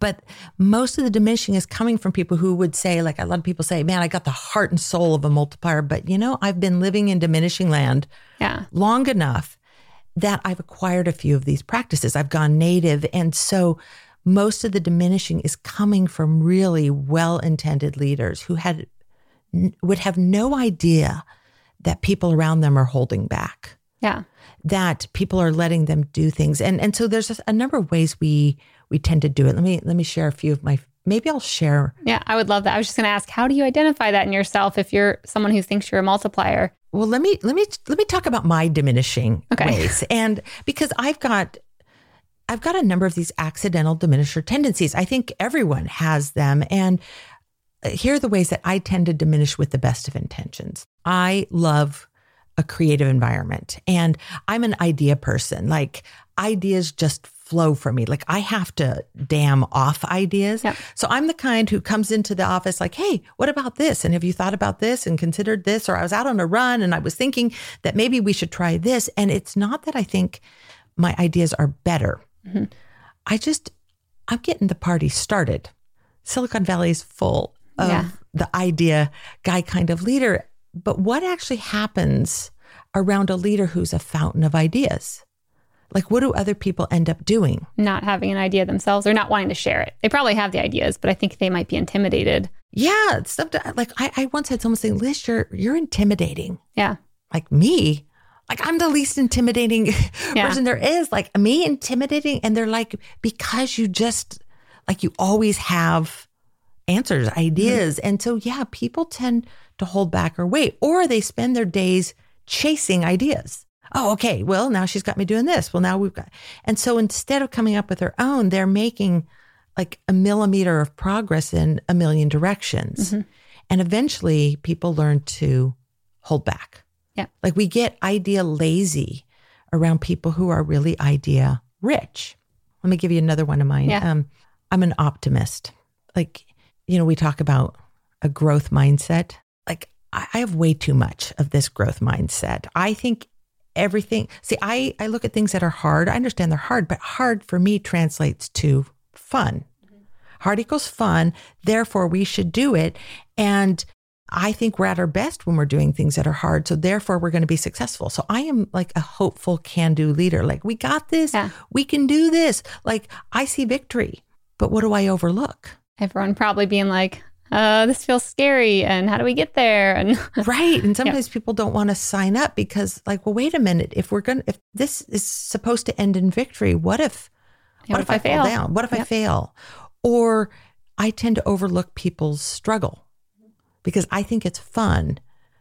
S3: But most of the diminishing is coming from people who would say, like a lot of people say, man, I got the heart and soul of a multiplier. But, you know, I've been living in diminishing land
S2: yeah.
S3: long enough that I've acquired a few of these practices. I've gone native. And so most of the diminishing is coming from really well-intended leaders who had would have no idea that people around them are holding back.
S2: Yeah.
S3: That people are letting them do things. And and so there's a number of ways we we tend to do it. Let me let me share a few of my, maybe I'll share.
S2: Yeah, I would love that. I was just going to ask, how do you identify that in yourself if you're someone who thinks you're a multiplier?
S3: Well, let me let me let me talk about my diminishing
S2: okay.
S3: ways. And because I've got I've got a number of these accidental diminisher tendencies. I think everyone has them. And here are the ways that I tend to diminish with the best of intentions. I love a creative environment, and I'm an idea person. Like, ideas just flow for me. Like, I have to dam off ideas.
S2: Yep.
S3: So I'm the kind who comes into the office like, hey, what about this? And have you thought about this and considered this? Or I was out on a run and I was thinking that maybe we should try this. And it's not that I think my ideas are better. Mm-hmm. I just, I'm getting the party started. Silicon Valley is full of yeah. the idea guy kind of leader. But what actually happens around a leader who's a fountain of ideas? Like, what do other people end up doing?
S2: Not having an idea themselves or not wanting to share it. They probably have the ideas, but I think they might be intimidated.
S3: Yeah. It's stuff to, like, I, I once had someone say, Liz, you're, you're intimidating.
S2: Yeah.
S3: Like, me? Like, I'm the least intimidating
S2: yeah.
S3: person there is. Like, me intimidating? And they're like, because you just, like, you always have answers, ideas. Mm-hmm. And so, yeah, people tend to hold back or wait, or they spend their days chasing ideas. Oh, okay. Well, now she's got me doing this. Well, now we've got, and so instead of coming up with their own, they're making like a millimeter of progress in a million directions. Mm-hmm. And eventually people learn to hold back.
S2: Yeah.
S3: Like, we get idea lazy around people who are really idea rich. Let me give you another one of mine.
S2: Yeah.
S3: Um, I'm an optimist. Like, you know, we talk about a growth mindset. Like, I have way too much of this growth mindset. I think everything, see, I, I look at things that are hard. I understand they're hard, but hard for me translates to fun. Mm-hmm. Hard equals fun. Therefore, we should do it. And I think we're at our best when we're doing things that are hard. So therefore, we're going to be successful. So I am like a hopeful can-do leader. Like, we got this.
S2: Yeah. We
S3: can do this. Like, I see victory. But what do I overlook?
S2: Everyone probably being like, Uh, this feels scary, and how do we get there? And
S3: right. And sometimes
S2: yeah.
S3: people don't want to sign up because, like, well, wait a minute. If we're going to, if this is supposed to end in victory, what if,
S2: yeah,
S3: what,
S2: what
S3: if, if I, I
S2: fail?
S3: fall down? What if
S2: yep.
S3: I fail? Or I tend to overlook people's struggle because I think it's fun.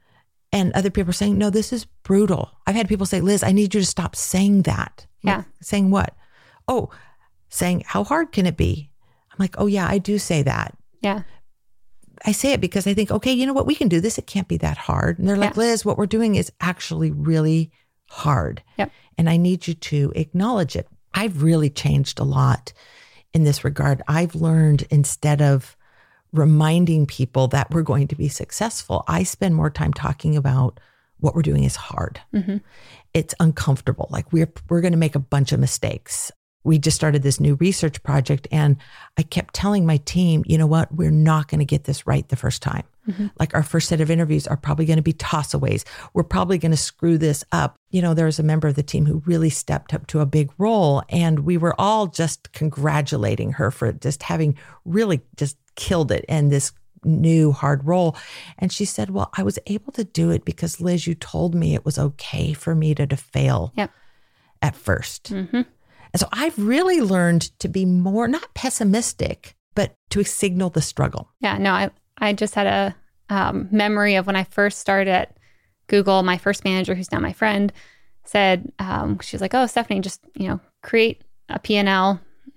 S3: And other people are saying, no, this is brutal. I've had people say, Liz, I need you to stop saying that.
S2: Yeah.
S3: Like, saying what? Oh, saying, how hard can it be? I'm like, oh yeah, I do say that.
S2: Yeah.
S3: I say it because I think, okay, you know what? We can do this. It can't be that hard. And they're like,
S2: yeah.
S3: Liz, what we're doing is actually really hard.
S2: Yep.
S3: And I need you to acknowledge it. I've really changed a lot in this regard. I've learned, instead of reminding people that we're going to be successful, I spend more time talking about what we're doing is hard. Mm-hmm. It's uncomfortable. Like, we're we're going to make a bunch of mistakes. We just started this new research project, and I kept telling my team, you know what, we're not going to get this right the first time. Mm-hmm. Like, our first set of interviews are probably going to be tossaways. We're probably going to screw this up. You know, there was a member of the team who really stepped up to a big role, and we were all just congratulating her for just having really just killed it in this new hard role. And she said, well, I was able to do it because, Liz, you told me it was okay for me to, to fail
S2: yep.
S3: at first.
S2: Mm-hmm.
S3: And so I've really learned to be more, not pessimistic, but to signal the struggle.
S2: Yeah, no, I, I just had a um, memory of when I first started at Google. My first manager, who's now my friend, said, um, she was like, oh, Stephanie, just, you know, create a P and L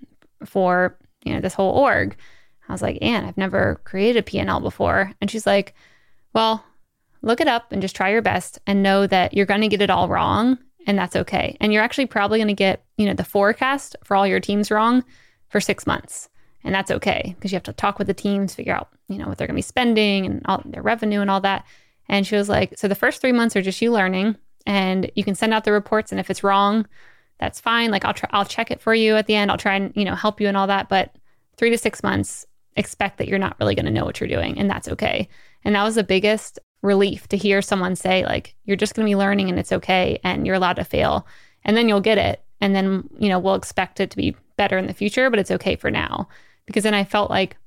S2: for, you know, this whole org. I was like, Ann, I've never created a P and L before. And she's like, well, look it up and just try your best and know that you're going to get it all wrong. And that's okay. And you're actually probably going to get, you know, the forecast for all your teams wrong for six months. And that's okay, because you have to talk with the teams, figure out, you know, what they're going to be spending and all their revenue and all that. And she was like, so the first three months are just you learning, and you can send out the reports. And if it's wrong, that's fine. Like, I'll try, I'll check it for you at the end. I'll try and, you know, help you and all that. But three to six months, expect that you're not really going to know what you're doing, and that's okay. And that was the biggest relief to hear someone say, like, you're just going to be learning and it's okay, and you're allowed to fail, and then you'll get it. And then, you know, we'll expect it to be better in the future, but it's okay for now. Because then I felt like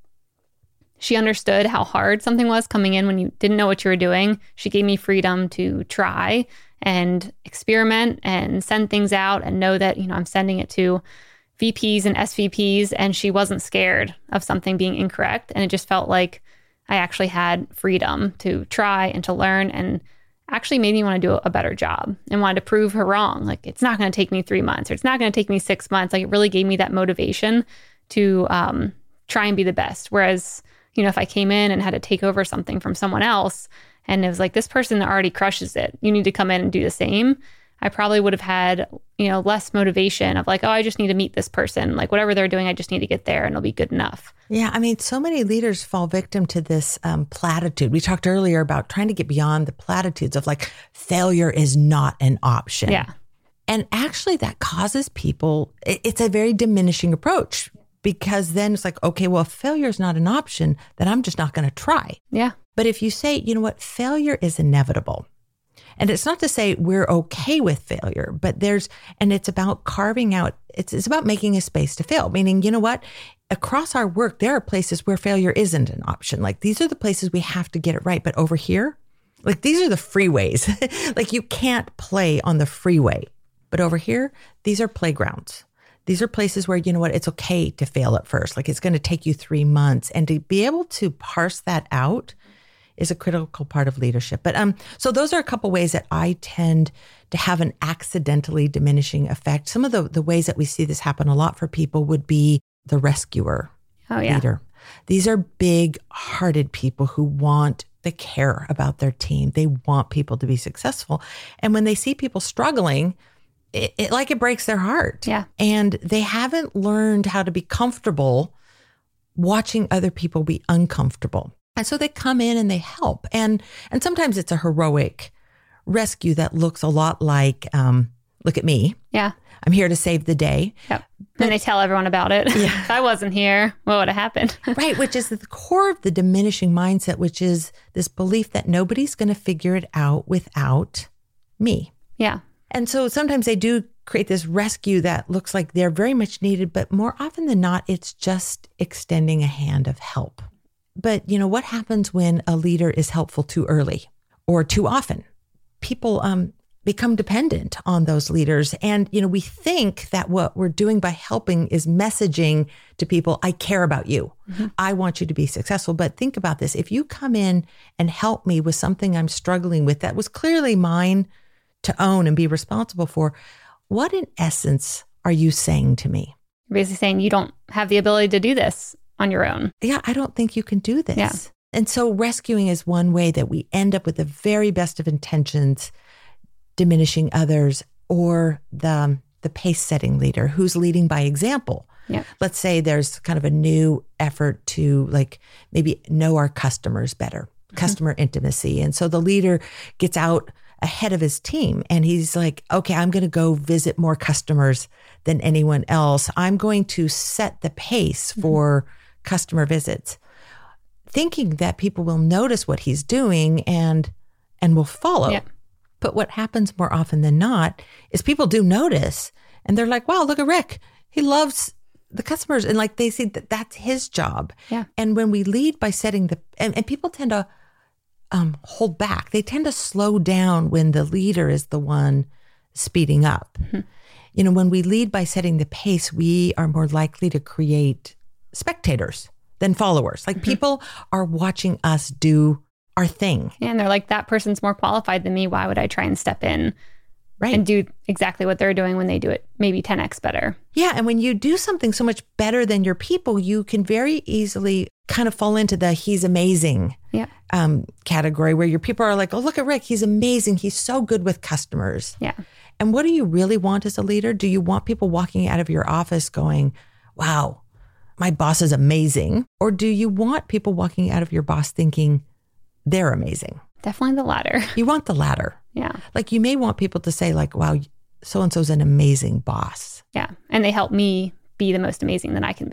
S2: she understood how hard something was coming in when you didn't know what you were doing. She gave me freedom to try and experiment and send things out and know that, you know, I'm sending it to V Ps and S V Ps, and she wasn't scared of something being incorrect. And it just felt like I actually had freedom to try and to learn, and actually made me want to do a better job and wanted to prove her wrong. Like, it's not going to take me three months or it's not going to take me six months. Like, it really gave me that motivation to um, try and be the best. Whereas, you know, if I came in and had to take over something from someone else and it was like, this person already crushes it, you need to come in and do the same, I probably would have had, you know, less motivation of like, oh, I just need to meet this person. Like, whatever they're doing, I just need to get there and it'll be good enough.
S3: Yeah. I mean, so many leaders fall victim to this um, platitude. We talked earlier about trying to get beyond the platitudes of like, failure is not an option.
S2: Yeah.
S3: And actually that causes people, it, it's a very diminishing approach, because then it's like, okay, well, if failure is not an option, then I'm just not going to try.
S2: Yeah.
S3: But if you say, you know what, failure is inevitable. And it's not to say we're okay with failure, but there's, and it's about carving out, it's, it's about making a space to fail. Meaning, you know what, across our work, there are places where failure isn't an option. Like, these are the places we have to get it right. But over here, like, these are the freeways. Like, you can't play on the freeway. But over here, these are playgrounds. These are places where, you know what, it's okay to fail at first. Like, it's going to take you three months. And to be able to parse that out is a critical part of leadership. But um, so those are a couple ways that I tend to have an accidentally diminishing effect. Some of the, the ways that we see this happen a lot for people would be the rescuer
S2: oh, yeah.
S3: leader. These are big-hearted people who want, they care about their team. They want people to be successful. And when they see people struggling, it, it like it breaks their heart.
S2: Yeah.
S3: And they haven't learned how to be comfortable watching other people be uncomfortable. And so they come in and they help. And and sometimes it's a heroic rescue that looks a lot like, um, look at me.
S2: Yeah.
S3: I'm here to save the day.
S2: Yep. And they tell everyone about it. Yeah. If I wasn't here, what would have happened?
S3: Right. Which is the core of the diminishing mindset, which is this belief that nobody's going to figure it out without me.
S2: Yeah.
S3: And so sometimes they do create this rescue that looks like they're very much needed, but more often than not, it's just extending a hand of help. But, you know, what happens when a leader is helpful too early or too often? People um, become dependent on those leaders. And, you know, we think that what we're doing by helping is messaging to people, I care about you. Mm-hmm. I want you to be successful. But think about this. If you come in and help me with something I'm struggling with that was clearly mine to own and be responsible for, what in essence are you saying to me?
S2: You're basically saying you don't have the ability to do this on your own.
S3: Yeah, I don't think you can do this.
S2: Yeah.
S3: And so rescuing is one way that we end up with the very best of intentions, diminishing others, or the, the pace-setting leader who's leading by example.
S2: Yeah.
S3: Let's say there's kind of a new effort to like maybe know our customers better, mm-hmm. customer intimacy. And so the leader gets out ahead of his team and he's like, okay, I'm going to go visit more customers than anyone else. I'm going to set the pace for mm-hmm. customer visits, thinking that people will notice what he's doing and and will follow.
S2: Yeah.
S3: But what happens more often than not is people do notice and they're like, wow, look at Rick. He loves the customers. And like they see that that's his job.
S2: Yeah.
S3: And when we lead by setting the, and, and people tend to um, hold back. They tend to slow down when the leader is the one speeding up. Mm-hmm. You know, when we lead by setting the pace, we are more likely to create spectators than followers. Like mm-hmm. people are watching us do our thing.
S2: Yeah, and they're like, that person's more qualified than me. Why would I try and step in
S3: right.
S2: and do exactly what they're doing when they do it maybe ten x better?
S3: Yeah. And when you do something so much better than your people, you can very easily kind of fall into the he's amazing
S2: yeah.
S3: um, category where your people are like, oh, look at Rick. He's amazing. He's so good with customers.
S2: Yeah.
S3: And what do you really want as a leader? Do you want people walking out of your office going, wow, my boss is amazing? Or do you want people walking out of your boss thinking they're amazing?
S2: Definitely the latter.
S3: You want the latter.
S2: Yeah.
S3: Like you may want people to say like, wow, so-and-so's an amazing boss.
S2: Yeah. And they help me be the most amazing that I can be.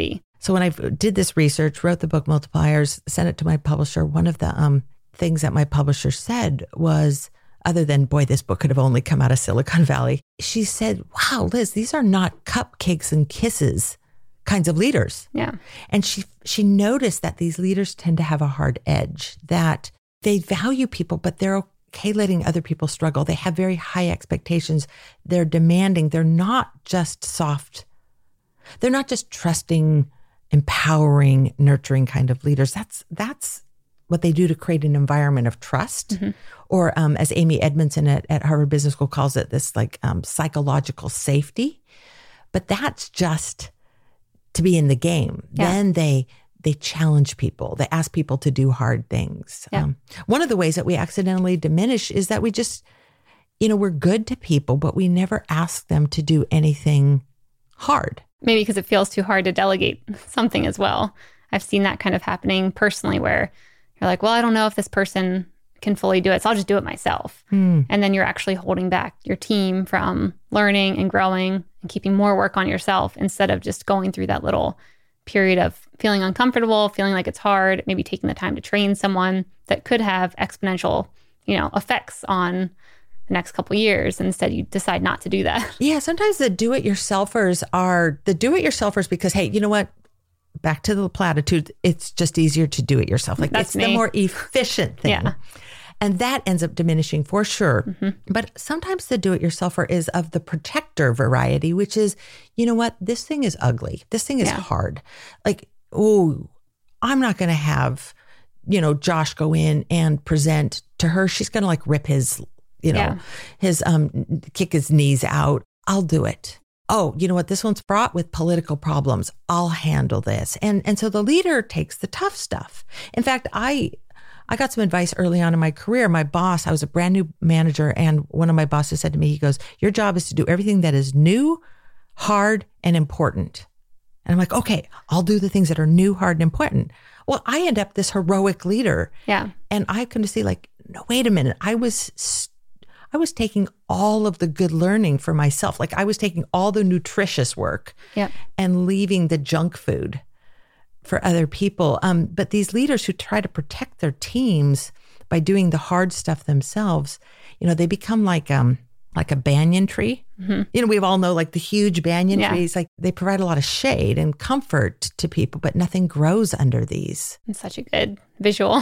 S3: So when I did this research, wrote the book Multipliers, sent it to my publisher, one of the um, things that my publisher said was, other than, boy, this book could have only come out of Silicon Valley, she said, wow, Liz, these are not cupcakes and kisses kinds of leaders.
S2: Yeah.
S3: And she she noticed that these leaders tend to have a hard edge, that they value people, but they're okay letting other people struggle. They have very high expectations. They're demanding. They're not just soft. They're not just trusting, empowering, nurturing kind of leaders. That's that's what they do to create an environment of trust. Mm-hmm. Or um, as Amy Edmondson at, at Harvard Business School calls it, this like um, psychological safety. But that's just to be in the game. Yeah. Then they they challenge people. They ask people to do hard things.
S2: Yeah.
S3: Um, one of the ways that we accidentally diminish is that we just, you know, we're good to people, but we never ask them to do anything hard.
S2: Maybe because it feels too hard to delegate something as well. I've seen that kind of happening personally where you're like, well, I don't know if this person can fully do it, so I'll just do it myself. Mm. And then you're actually holding back your team from learning and growing and keeping more work on yourself instead of just going through that little period of feeling uncomfortable, feeling like it's hard, maybe taking the time to train someone that could have exponential, you know, effects on the next couple of years. And instead you decide not to do that.
S3: Yeah, sometimes the do-it-yourselfers are the do-it-yourselfers because, hey, you know what? Back to the platitude, it's just easier to do it yourself. Like
S2: That's
S3: it's
S2: me.
S3: the more efficient thing.
S2: Yeah.
S3: And that ends up diminishing for sure. Mm-hmm. But sometimes the do-it-yourselfer is of the protector variety, which is, you know what? This thing is ugly. This thing is yeah. hard. Like, oh, I'm not going to have, you know, Josh go in and present to her. She's going to like rip his, you know, yeah. his, um, kick his knees out. I'll do it. Oh, you know what? This one's fraught with political problems. I'll handle this. And and so the leader takes the tough stuff. In fact, I I got some advice early on in my career. My boss, I was a brand new manager, and one of my bosses said to me, he goes, your job is to do everything that is new, hard, and important. And I'm like, okay, I'll do the things that are new, hard, and important. Well, I end up this heroic leader.
S2: Yeah.
S3: And I come to see like, no, wait a minute. I was st- I was taking all of the good learning for myself. Like I was taking all the nutritious work
S2: yep.
S3: and leaving the junk food for other people. Um, but these leaders who try to protect their teams by doing the hard stuff themselves, you know, they become like um like a banyan tree. Mm-hmm. You know, we all know like the huge banyan
S2: yeah.
S3: trees, like they provide a lot of shade and comfort to people, but nothing grows under these.
S2: It's such a good visual.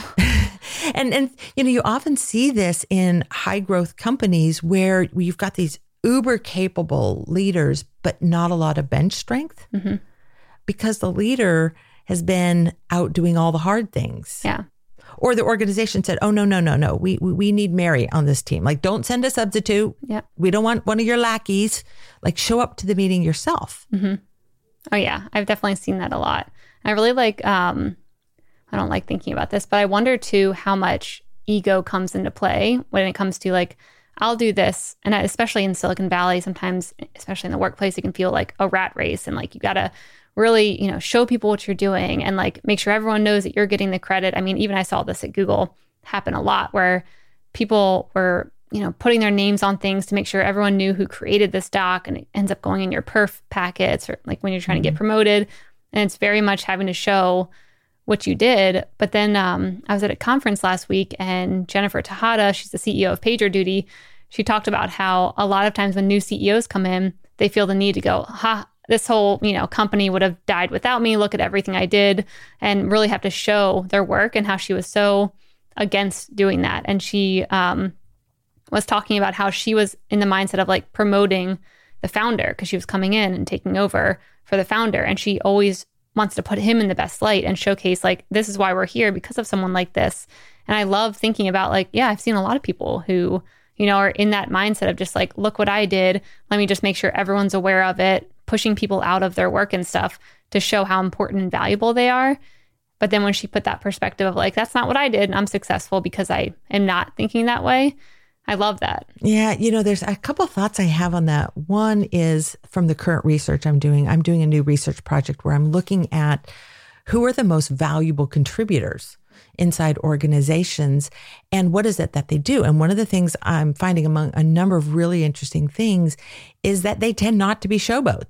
S3: and, and, you know, you often see this in high growth companies where you've got these uber capable leaders, but not a lot of bench strength mm-hmm. because the leader has been out doing all the hard things.
S2: Yeah.
S3: Or the organization said, oh, no, no, no, no. We, we we need Mary on this team. Like, don't send a substitute.
S2: Yeah.
S3: We don't want one of your lackeys. Like, show up to the meeting yourself.
S2: Mm-hmm. Oh, yeah. I've definitely seen that a lot. I really like, um, I don't like thinking about this, but I wonder too how much ego comes into play when it comes to like, I'll do this. And especially in Silicon Valley, sometimes, especially in the workplace, it can feel like a rat race. And like, you got to really, you know, show people what you're doing and like make sure everyone knows that you're getting the credit. I mean, even I saw this at Google happen a lot where people were, you know, putting their names on things to make sure everyone knew who created this doc, and it ends up going in your perf packets or like when you're trying mm-hmm. to get promoted. And it's very much having to show what you did. But then um, I was at a conference last week, and Jennifer Tejada, she's the C E O of PagerDuty, she talked about how a lot of times when new C E Os come in, they feel the need to go, ha, this whole, you know, company would have died without me. Look at everything I did, and really have to show their work, and how she was so against doing that. And she um, was talking about how she was in the mindset of like promoting the founder because she was coming in and taking over for the founder. And she always wants to put him in the best light and showcase like, this is why we're here because of someone like this. And I love thinking about like, yeah, I've seen a lot of people who, you know, are in that mindset of just like, look what I did. Let me just make sure everyone's aware of it, pushing people out of their work and stuff to show how important and valuable they are. But then when she put that perspective of like, that's not what I did, and I'm successful because I am not thinking that way, I love that.
S3: Yeah, you know, there's a couple thoughts I have on that. One is from the current research I'm doing. I'm doing a new research project where I'm looking at who are the most valuable contributors inside organizations and what is it that they do. And one of the things I'm finding among a number of really interesting things is that they tend not to be showboats.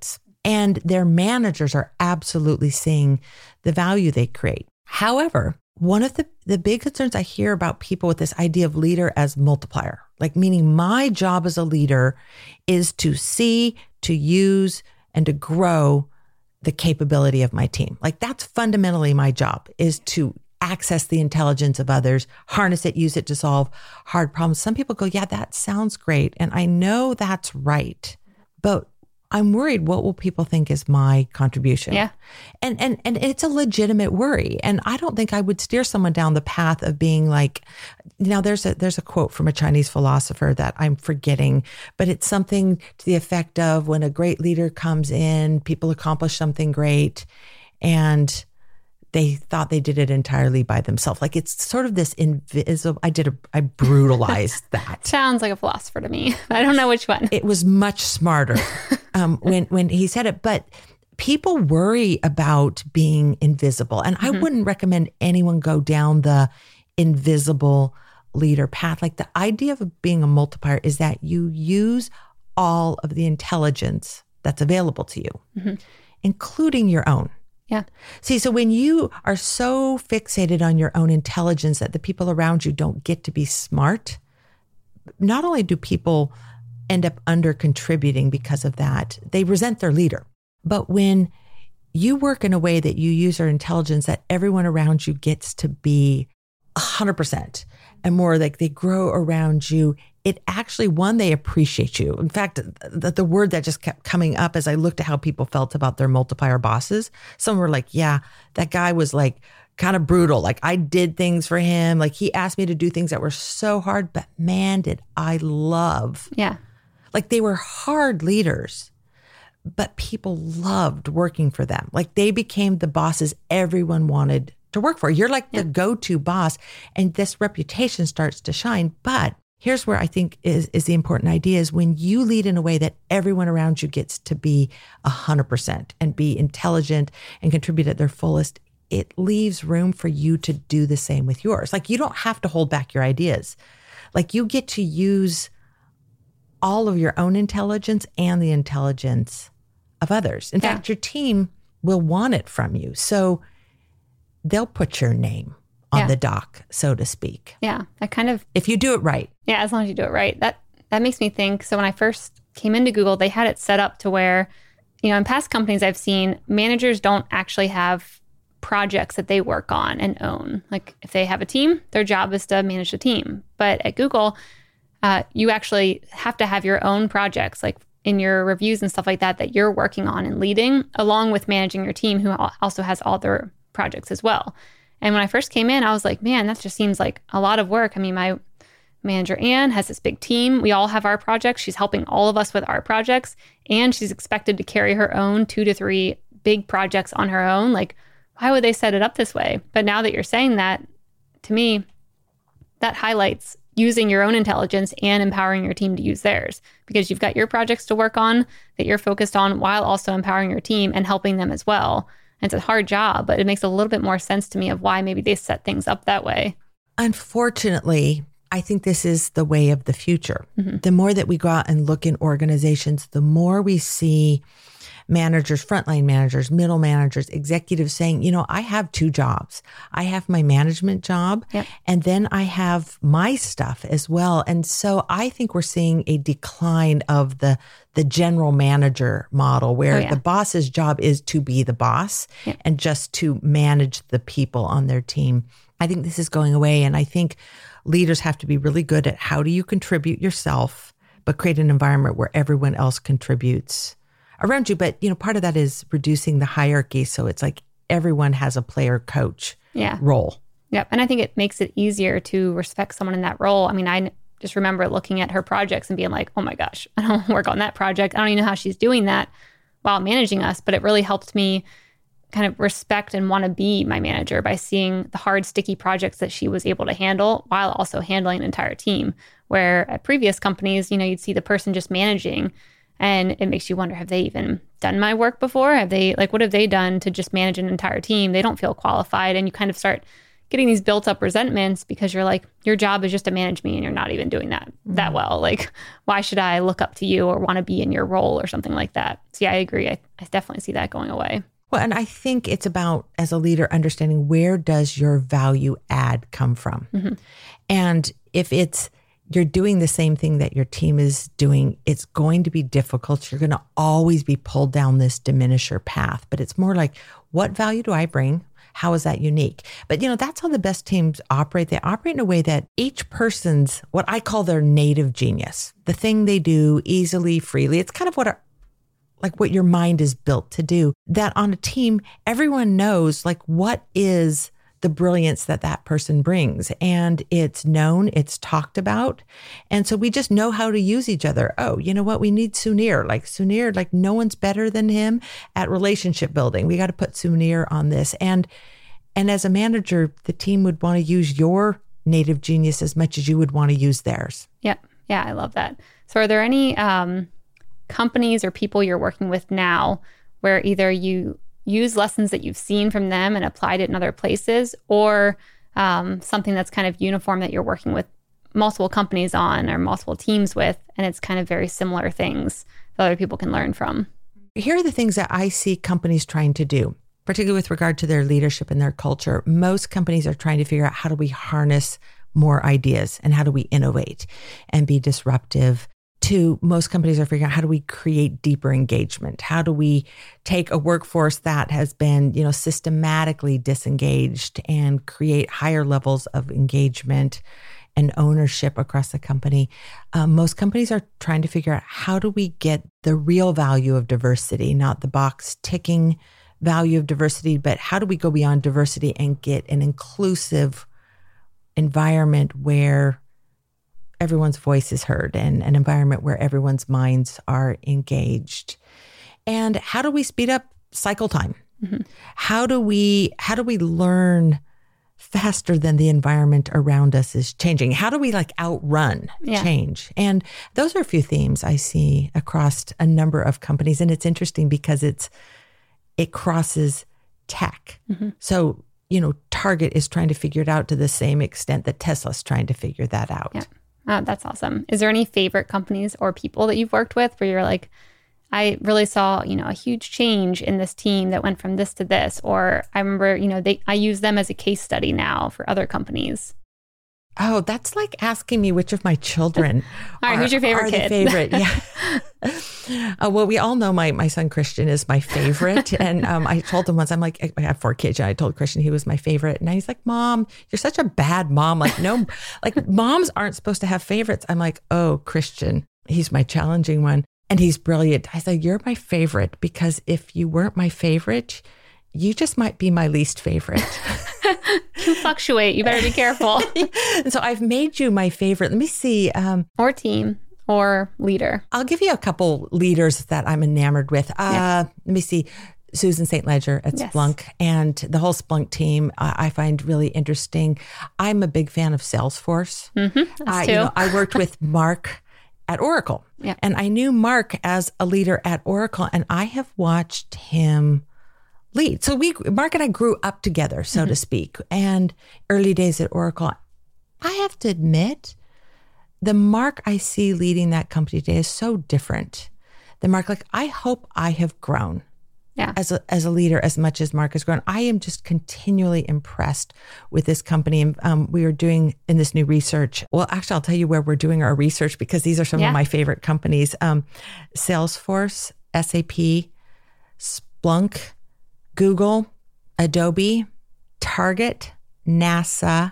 S3: And their managers are absolutely seeing the value they create. However, one of the, the big concerns I hear about people with this idea of leader as multiplier, like meaning my job as a leader is to see, to use, and to grow the capability of my team. Like that's fundamentally my job, is to access the intelligence of others, harness it, use it to solve hard problems. Some people go, yeah, that sounds great. And I know that's right, but I'm worried, what will people think is my contribution?
S2: Yeah.
S3: And, and, and it's a legitimate worry. And I don't think I would steer someone down the path of being like, now there's a, there's a quote from a Chinese philosopher that I'm forgetting, but it's something to the effect of, when a great leader comes in, people accomplish something great and they thought they did it entirely by themselves. Like it's sort of this invisible, I did a, I brutalized that.
S2: Sounds like a philosopher to me. I don't know which one.
S3: It was much smarter um, when, when he said it, but people worry about being invisible. And mm-hmm. I wouldn't recommend anyone go down the invisible leader path. Like the idea of being a multiplier is that you use all of the intelligence that's available to you, mm-hmm. including your own.
S2: Yeah.
S3: See, so when you are so fixated on your own intelligence that the people around you don't get to be smart, not only do people end up under contributing because of that, they resent their leader. But when you work in a way that you use your intelligence, that everyone around you gets to be one hundred percent and more, like they grow around you, it actually, one, they appreciate you. In fact, the, the word that just kept coming up as I looked at how people felt about their multiplier bosses, some were like, yeah, that guy was like kind of brutal. Like I did things for him. Like he asked me to do things that were so hard, but man, did I love.
S2: Yeah.
S3: Like they were hard leaders, but people loved working for them. Like they became the bosses everyone wanted to work for. You're like yeah. the go-to boss, and this reputation starts to shine. But here's where I think is, is the important idea is when you lead in a way that everyone around you gets to be one hundred percent and be intelligent and contribute at their fullest, it leaves room for you to do the same with yours. Like you don't have to hold back your ideas. Like you get to use all of your own intelligence and the intelligence of others. In
S2: yeah.
S3: fact, your team will want it from you. So they'll put your name on
S2: yeah.
S3: the dock, so to speak.
S2: Yeah. That kind of,
S3: if you do it right.
S2: Yeah. As long as you do it right. That, that makes me think. So when I first came into Google, they had it set up to where, you know, in past companies I've seen, managers don't actually have projects that they work on and own. Like if they have a team, their job is to manage the team. But at Google, uh, you actually have to have your own projects, like in your reviews and stuff like that, that you're working on and leading, along with managing your team, who also has all their projects as well. And when I first came in, I was like, man, that just seems like a lot of work. I mean, my manager, Anne, has this big team. We all have our projects. She's helping all of us with our projects. And she's expected to carry her own two to three big projects on her own. Like, why would they set it up this way? But now that you're saying that, to me, that highlights using your own intelligence and empowering your team to use theirs, because you've got your projects to work on that you're focused on while also empowering your team and helping them as well. And it's a hard job, but it makes a little bit more sense to me of why maybe they set things up that way.
S3: Unfortunately, I think this is the way of the future. Mm-hmm. The more that we go out and look in organizations, the more we see managers, frontline managers, middle managers, executives saying, you know, I have two jobs. I have my management job, yep. and then I have my stuff as well. And so I think we're seeing a decline of the the general manager model, where oh, yeah. the boss's job is to be the boss yep. and just to manage the people on their team. I think this is going away. And I think leaders have to be really good at how do you contribute yourself, but create an environment where everyone else contributes around you. But, you know, part of that is reducing the hierarchy. So it's like everyone has a player coach
S2: yeah.
S3: role.
S2: Yep. And I think it makes it easier to respect someone in that role. I mean, I just remember looking at her projects and being like, oh my gosh, I don't work on that project. I don't even know how she's doing that while managing us. But it really helped me kind of respect and want to be my manager by seeing the hard, sticky projects that she was able to handle while also handling an entire team. Where at previous companies, you know, you'd see the person just managing, and it makes you wonder, have they even done my work before? Have they, like, what have they done to just manage an entire team? They don't feel qualified. And you kind of start getting these built up resentments because you're like, your job is just to manage me and you're not even doing that mm-hmm. that well. Like, why should I look up to you or want to be in your role or something like that? So yeah, I agree. I, I definitely see that going away.
S3: Well, and I think it's about, as a leader, understanding where does your value add come from? Mm-hmm. And if it's, you're doing the same thing that your team is doing, it's going to be difficult. You're going to always be pulled down this diminisher path. But it's more like, what value do I bring? How is that unique? But, you know, that's how the best teams operate. They operate in a way that each person's, what I call their native genius, the thing they do easily, freely. It's kind of what, our, like what your mind is built to do. That on a team, everyone knows like what is the brilliance that that person brings. And it's known, it's talked about. And so we just know how to use each other. Oh, you know what? We need Sunir. Like Sunir, like no one's better than him at relationship building. We got to put Sunir on this. And, and as a manager, the team would want to use your native genius as much as you would want to use theirs.
S2: Yeah. Yeah. I love that. So are there any um, companies or people you're working with now where either you use lessons that you've seen from them and applied it in other places, or um, something that's kind of uniform that you're working with multiple companies on or multiple teams with, and it's kind of very similar things that other people can learn from?
S3: Here are the things that I see companies trying to do, particularly with regard to their leadership and their culture. Most companies are trying to figure out, how do we harness more ideas and how do we innovate and be disruptive? To most companies are figuring out, how do we create deeper engagement? How do we take a workforce that has been, you know, systematically disengaged and create higher levels of engagement and ownership across the company? Um, most companies are trying to figure out, how do we get the real value of diversity, not the box ticking value of diversity, but how do we go beyond diversity and get an inclusive environment where everyone's voice is heard and an environment where everyone's minds are engaged? And how do we speed up cycle time? Mm-hmm. How do we, how do we learn faster than the environment around us is changing? How do we like outrun yeah. change? And those are a few themes I see across a number of companies. And it's interesting because it's, it crosses tech. Mm-hmm. So, you know, Target is trying to figure it out to the same extent that Tesla's trying to figure that out.
S2: Yeah. Oh, that's awesome. Is there any favorite companies or people that you've worked with where you're like, I really saw, you know, a huge change in this team that went from this to this? Or I remember, you know, they I use them as a case study now for other companies.
S3: Oh, that's like asking me which of my children
S2: all right,
S3: are,
S2: who's your favorite
S3: are
S2: kid?
S3: the favorite. Yeah. uh, well, we all know my my son Christian is my favorite. And um, I told him once, I'm like, I have four kids. And I told Christian he was my favorite. And he's like, Mom, you're such a bad mom. Like, no, like moms aren't supposed to have favorites. I'm like, oh, Christian, he's my challenging one. And he's brilliant. I said, you're my favorite because if you weren't my favorite, you just might be my least favorite.
S2: You fluctuate. You better be careful.
S3: And so I've made you my favorite. Let me see. Um,
S2: or team or leader.
S3: I'll give you a couple leaders that I'm enamored with. Uh, yeah. Let me see. Susan Saint Ledger at yes. Splunk and the whole Splunk team uh, I find really interesting. I'm a big fan of Salesforce.
S2: Mm-hmm, us
S3: uh,
S2: too.
S3: You know, I worked with Mark at Oracle.
S2: Yeah.
S3: And I knew Mark as a leader at Oracle, and I have watched him lead. So we, Mark and I grew up together, so mm-hmm. to speak. And early days at Oracle, I have to admit, the Mark I see leading that company today is so different. The Mark, like, I hope I have grown
S2: yeah.
S3: as a as a leader as much as Mark has grown. I am just continually impressed with this company. And um, we are doing in this new research. Well, actually, I'll tell you where we're doing our research because these are some
S2: yeah.
S3: of my favorite companies. Um, Salesforce, S A P, Splunk, Google, Adobe, Target, NASA,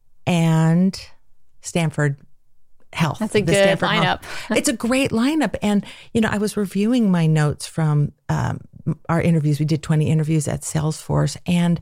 S3: and Stanford Health.
S2: That's a good
S3: Stanford
S2: lineup.
S3: It's a great lineup. And, you know, I was reviewing my notes from um, our interviews. We did twenty interviews at Salesforce. And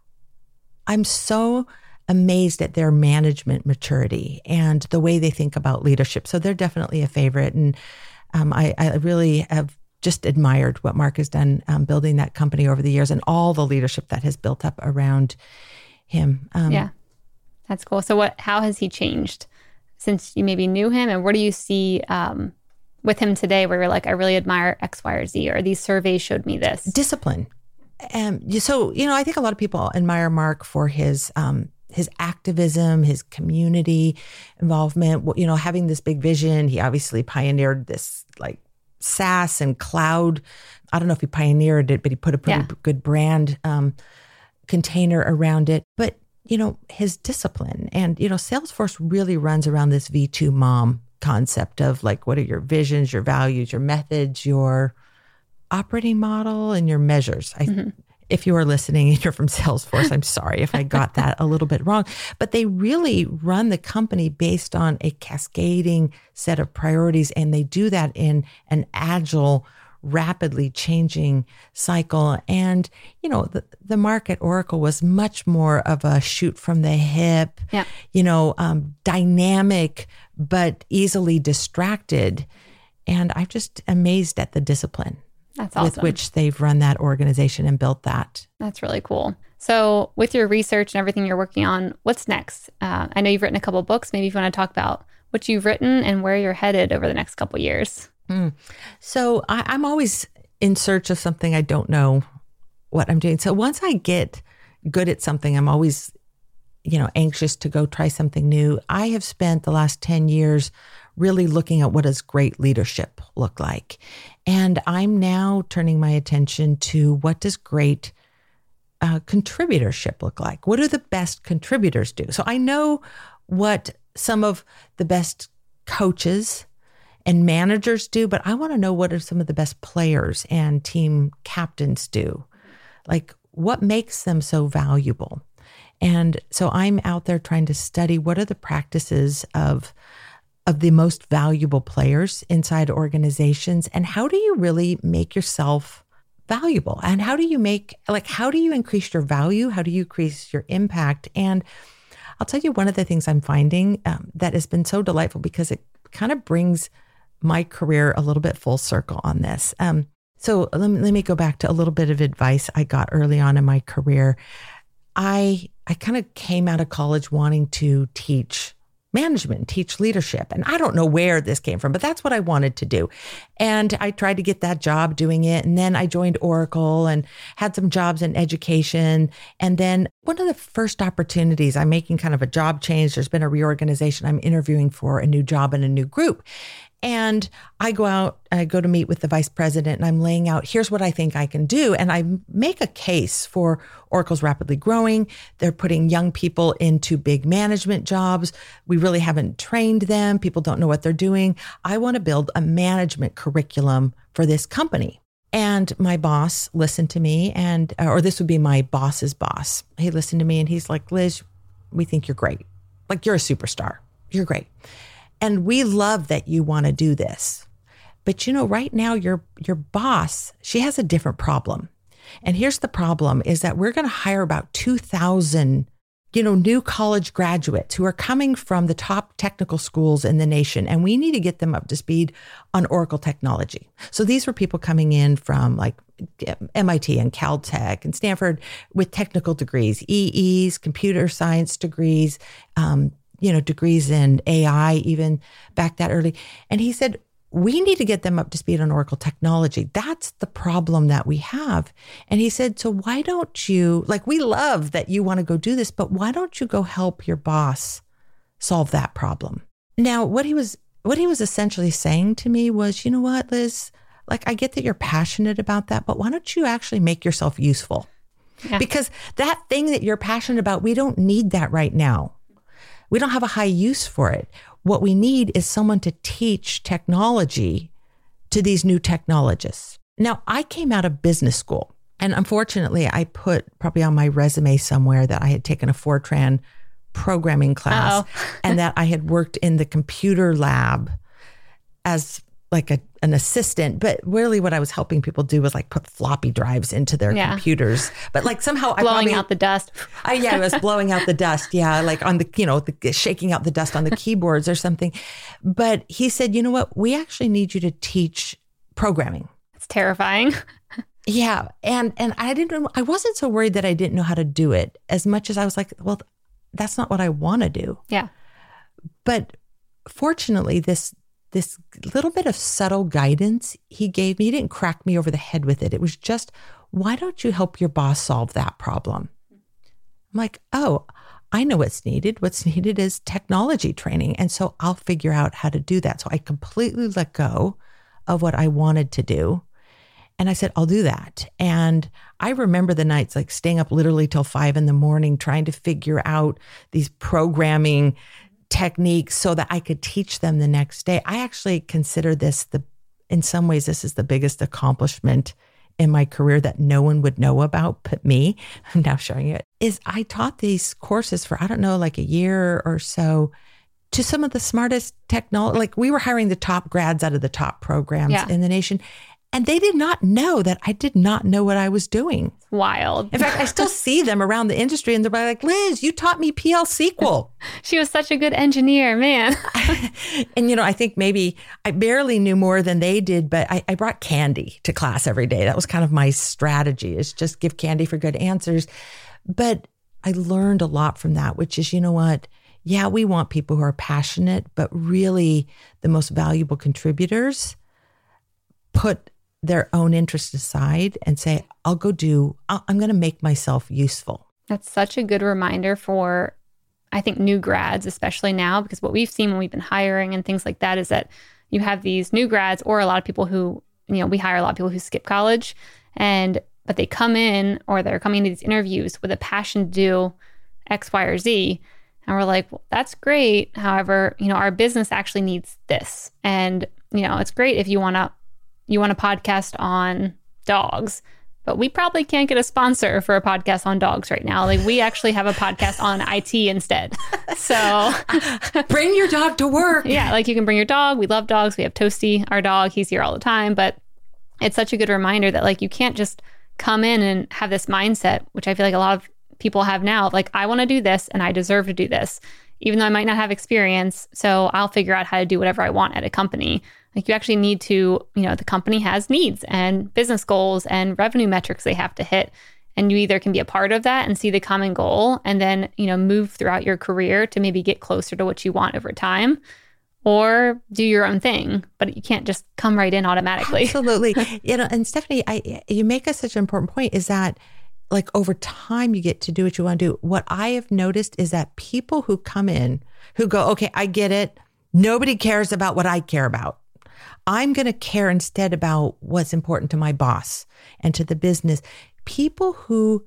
S3: I'm so amazed at their management maturity and the way they think about leadership. So they're definitely a favorite. And um, I, I really have just admired what Mark has done um, building that company over the years and all the leadership that has built up around him. Um,
S2: yeah, that's cool. So what? How has he changed since you maybe knew him? And what do you see um, with him today where you're like, I really admire X, Y, or Z, or these surveys showed me this?
S3: Discipline. Um, so, you know, I think a lot of people admire Mark for his um, his activism, his community involvement, you know, having this big vision. He obviously pioneered this like SaaS and cloud. I don't know if he pioneered it, but he put a pretty yeah. good brand um, container around it. But, you know, his discipline and, you know, Salesforce really runs around this V two mom concept of like, what are your visions, your values, your methods, your operating model, and your measures. I, mm-hmm. If you are listening and you're from Salesforce, I'm sorry if I got that a little bit wrong, but they really run the company based on a cascading set of priorities. And they do that in an agile, rapidly changing cycle. And, you know, the, the mark at Oracle was much more of a shoot from the hip, yeah. you know, um, dynamic, but easily distracted. And I'm just amazed at the discipline.
S2: That's awesome.
S3: With which they've run that organization and built that.
S2: That's really cool. So with your research and everything you're working on, what's next? Uh, I know you've written a couple of books. Maybe if you want to talk about what you've written and where you're headed over the next couple of years.
S3: Mm. So I, I'm always in search of something I don't know what I'm doing. So once I get good at something, I'm always, you know, anxious to go try something new. I have spent the last ten years really looking at what does great leadership look like. And I'm now turning my attention to what does great uh, contributorship look like? What do the best contributors do? So I know what some of the best coaches and managers do, but I want to know what are some of the best players and team captains do? Like what makes them so valuable? And so I'm out there trying to study what are the practices of of the most valuable players inside organizations, and how do you really make yourself valuable? And how do you make, like, how do you increase your value? How do you increase your impact? And I'll tell you one of the things I'm finding um, that has been so delightful because it kind of brings my career a little bit full circle on this. Um, so let me, let me go back to a little bit of advice I got early on in my career. I I kind of came out of college wanting to teach management, teach leadership. And I don't know where this came from, but that's what I wanted to do. And I tried to get that job doing it. And then I joined Oracle and had some jobs in education. And then one of the first opportunities, I'm making kind of a job change. There's been a reorganization. I'm interviewing for a new job in a new group. And I go out, I go to meet with the vice president, and I'm laying out, here's what I think I can do. And I make a case for Oracle's rapidly growing. They're putting young people into big management jobs. We really haven't trained them. People don't know what they're doing. I want to build a management curriculum for this company. And my boss listened to me, and, or this would be my boss's boss. He listened to me and he's like, Liz, we think you're great. Like, you're a superstar. You're great. And we love that you want to do this. But you know, right now, your your boss, she has a different problem. And here's the problem is that we're going to hire about two thousand, you know, new college graduates who are coming from the top technical schools in the nation. And we need to get them up to speed on Oracle technology. So these were people coming in from like M I T and Caltech and Stanford with technical degrees, E Es, computer science degrees, um, you know, degrees in A I, even back that early. And he said, we need to get them up to speed on Oracle technology. That's the problem that we have. And he said, so why don't you, like, we love that you want to go do this, but why don't you go help your boss solve that problem? Now, what he was, what he was essentially saying to me was, you know what, Liz, like, I get that you're passionate about that, but why don't you actually make yourself useful? Yeah. Because that thing that you're passionate about, we don't need that right now. We don't have a high use for it. What we need is someone to teach technology to these new technologists. Now, I came out of business school, and unfortunately, I put probably on my resume somewhere that I had taken a Fortran programming class and that I had worked in the computer lab as like a, an assistant. But really what I was helping people do was like put floppy drives into their yeah. computers. But like somehow
S2: blowing
S3: I blowing
S2: out the dust.
S3: I, yeah, I was blowing out the dust. Yeah, like on the, you know, the, shaking out the dust on the keyboards or something. But he said, you know what? We actually need you to teach programming.
S2: It's terrifying.
S3: Yeah. And and I didn't, I wasn't so worried that I didn't know how to do it as much as I was like, well, that's not what I want to do.
S2: Yeah.
S3: But fortunately, this this little bit of subtle guidance he gave me, he didn't crack me over the head with it. It was just, why don't you help your boss solve that problem? I'm like, oh, I know what's needed. What's needed is technology training. And so I'll figure out how to do that. So I completely let go of what I wanted to do. And I said, I'll do that. And I remember the nights like staying up literally till five in the morning, trying to figure out these programming techniques so that I could teach them the next day. I actually consider this the, in some ways, this is the biggest accomplishment in my career that no one would know about but me. I'm now showing it. Is I taught these courses for, I don't know, like a year or so to some of the smartest technology. Like we were hiring the top grads out of the top programs yeah. in the nation. And they did not know that I did not know what I was doing.
S2: Wild.
S3: In fact, I still see them around the industry and they're like, Liz, you taught me P L S Q L.
S2: She was such a good engineer, man.
S3: And, you know, I think maybe I barely knew more than they did, but I, I brought candy to class every day. That was kind of my strategy, is just give candy for good answers. But I learned a lot from that, which is, you know what? Yeah, we want people who are passionate, but really the most valuable contributors put their own interests aside and say, I'll go do, I'll, I'm going to make myself useful.
S2: That's such a good reminder for, I think, new grads, especially now, because what we've seen when we've been hiring and things like that is that you have these new grads or a lot of people who, you know, we hire a lot of people who skip college and, but they come in or they're coming into these interviews with a passion to do X, Y, or Z. And we're like, well, that's great. However, you know, our business actually needs this. And, you know, it's great if you want to you want a podcast on dogs, but we probably can't get a sponsor for a podcast on dogs right now. Like we actually have a podcast on I T instead. So
S3: bring your dog to work.
S2: Yeah. Like you can bring your dog. We love dogs. We have Toasty, our dog. He's here all the time, but it's such a good reminder that like, you can't just come in and have this mindset, which I feel like a lot of people have now, like, I want to do this and I deserve to do this, even though I might not have experience. So I'll figure out how to do whatever I want at a company. Like you actually need to, you know, the company has needs and business goals and revenue metrics they have to hit. And you either can be a part of that and see the common goal and then, you know, move throughout your career to maybe get closer to what you want over time, or do your own thing, but you can't just come right in automatically.
S3: Absolutely. You know, and Stephanie, I, you make us such an important point is that like over time you get to do what you want to do. What I have noticed is that people who come in who go, okay, I get it. Nobody cares about what I care about. I'm going to care instead about what's important to my boss and to the business. People who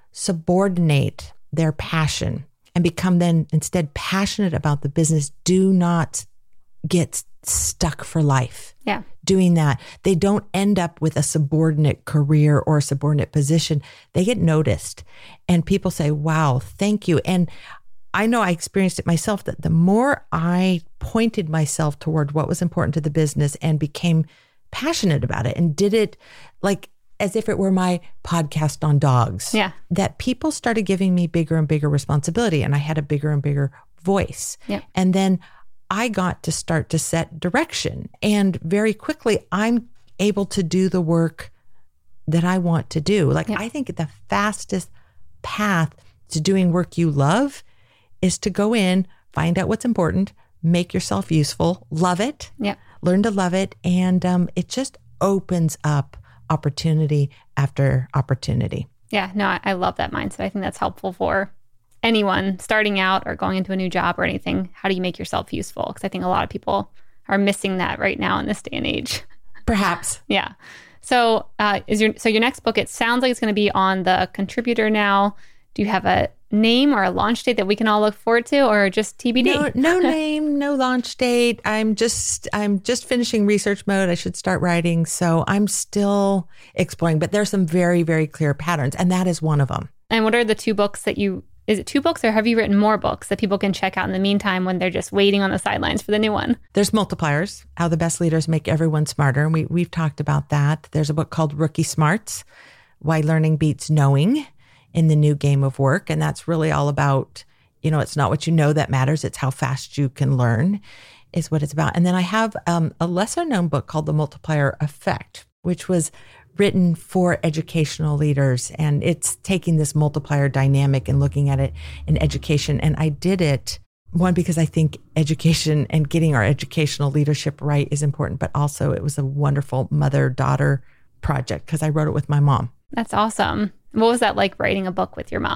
S3: subordinate their passion and become then instead passionate about the business do not get stuck for life.
S2: Yeah.
S3: Doing that. They don't end up with a subordinate career or a subordinate position. They get noticed and people say, wow, thank you. And I know I experienced it myself that the more I pointed myself toward what was important to the business and became passionate about it and did it like as if it were my podcast on dogs,
S2: yeah.
S3: that people started giving me bigger and bigger responsibility and I had a bigger and bigger voice.
S2: Yeah.
S3: And then I got to start to set direction. And very quickly, I'm able to do the work that I want to do. Like, yeah. I think the fastest path to doing work you love is to go in, find out what's important, make yourself useful, love it,
S2: yeah.
S3: learn to love it. And um, it just opens up opportunity after opportunity.
S2: Yeah, no, I, I love that mindset. I think that's helpful for anyone starting out or going into a new job or anything. How do you make yourself useful? Because I think a lot of people are missing that right now in this day and age.
S3: Perhaps.
S2: Yeah. So uh, is your so your next book, it sounds like it's going to be on the contributor now. Do you have a name or a launch date that we can all look forward to, or just T B D?
S3: No, no name, no launch date. I'm just I'm just finishing research mode. I should start writing. So I'm still exploring, but there's some very, very clear patterns, and that is one of them.
S2: And what are the two books that you, is it two books or have you written more books that people can check out in the meantime when they're just waiting on the sidelines for the new one?
S3: There's Multipliers, How the Best Leaders Make Everyone Smarter. And we, we've talked about that. There's a book called Rookie Smarts, Why Learning Beats Knowing in the New Game of Work. And that's really all about, you know, it's not what you know that matters. It's how fast you can learn is what it's about. And then I have um, a lesser known book called The Multiplier Effect, which was written for educational leaders. And it's taking this multiplier dynamic and looking at it in education. And I did it, one, because I think education and getting our educational leadership right is important, but also it was a wonderful mother-daughter project because I wrote it with my mom.
S2: That's awesome. What was that like writing a book with your mom?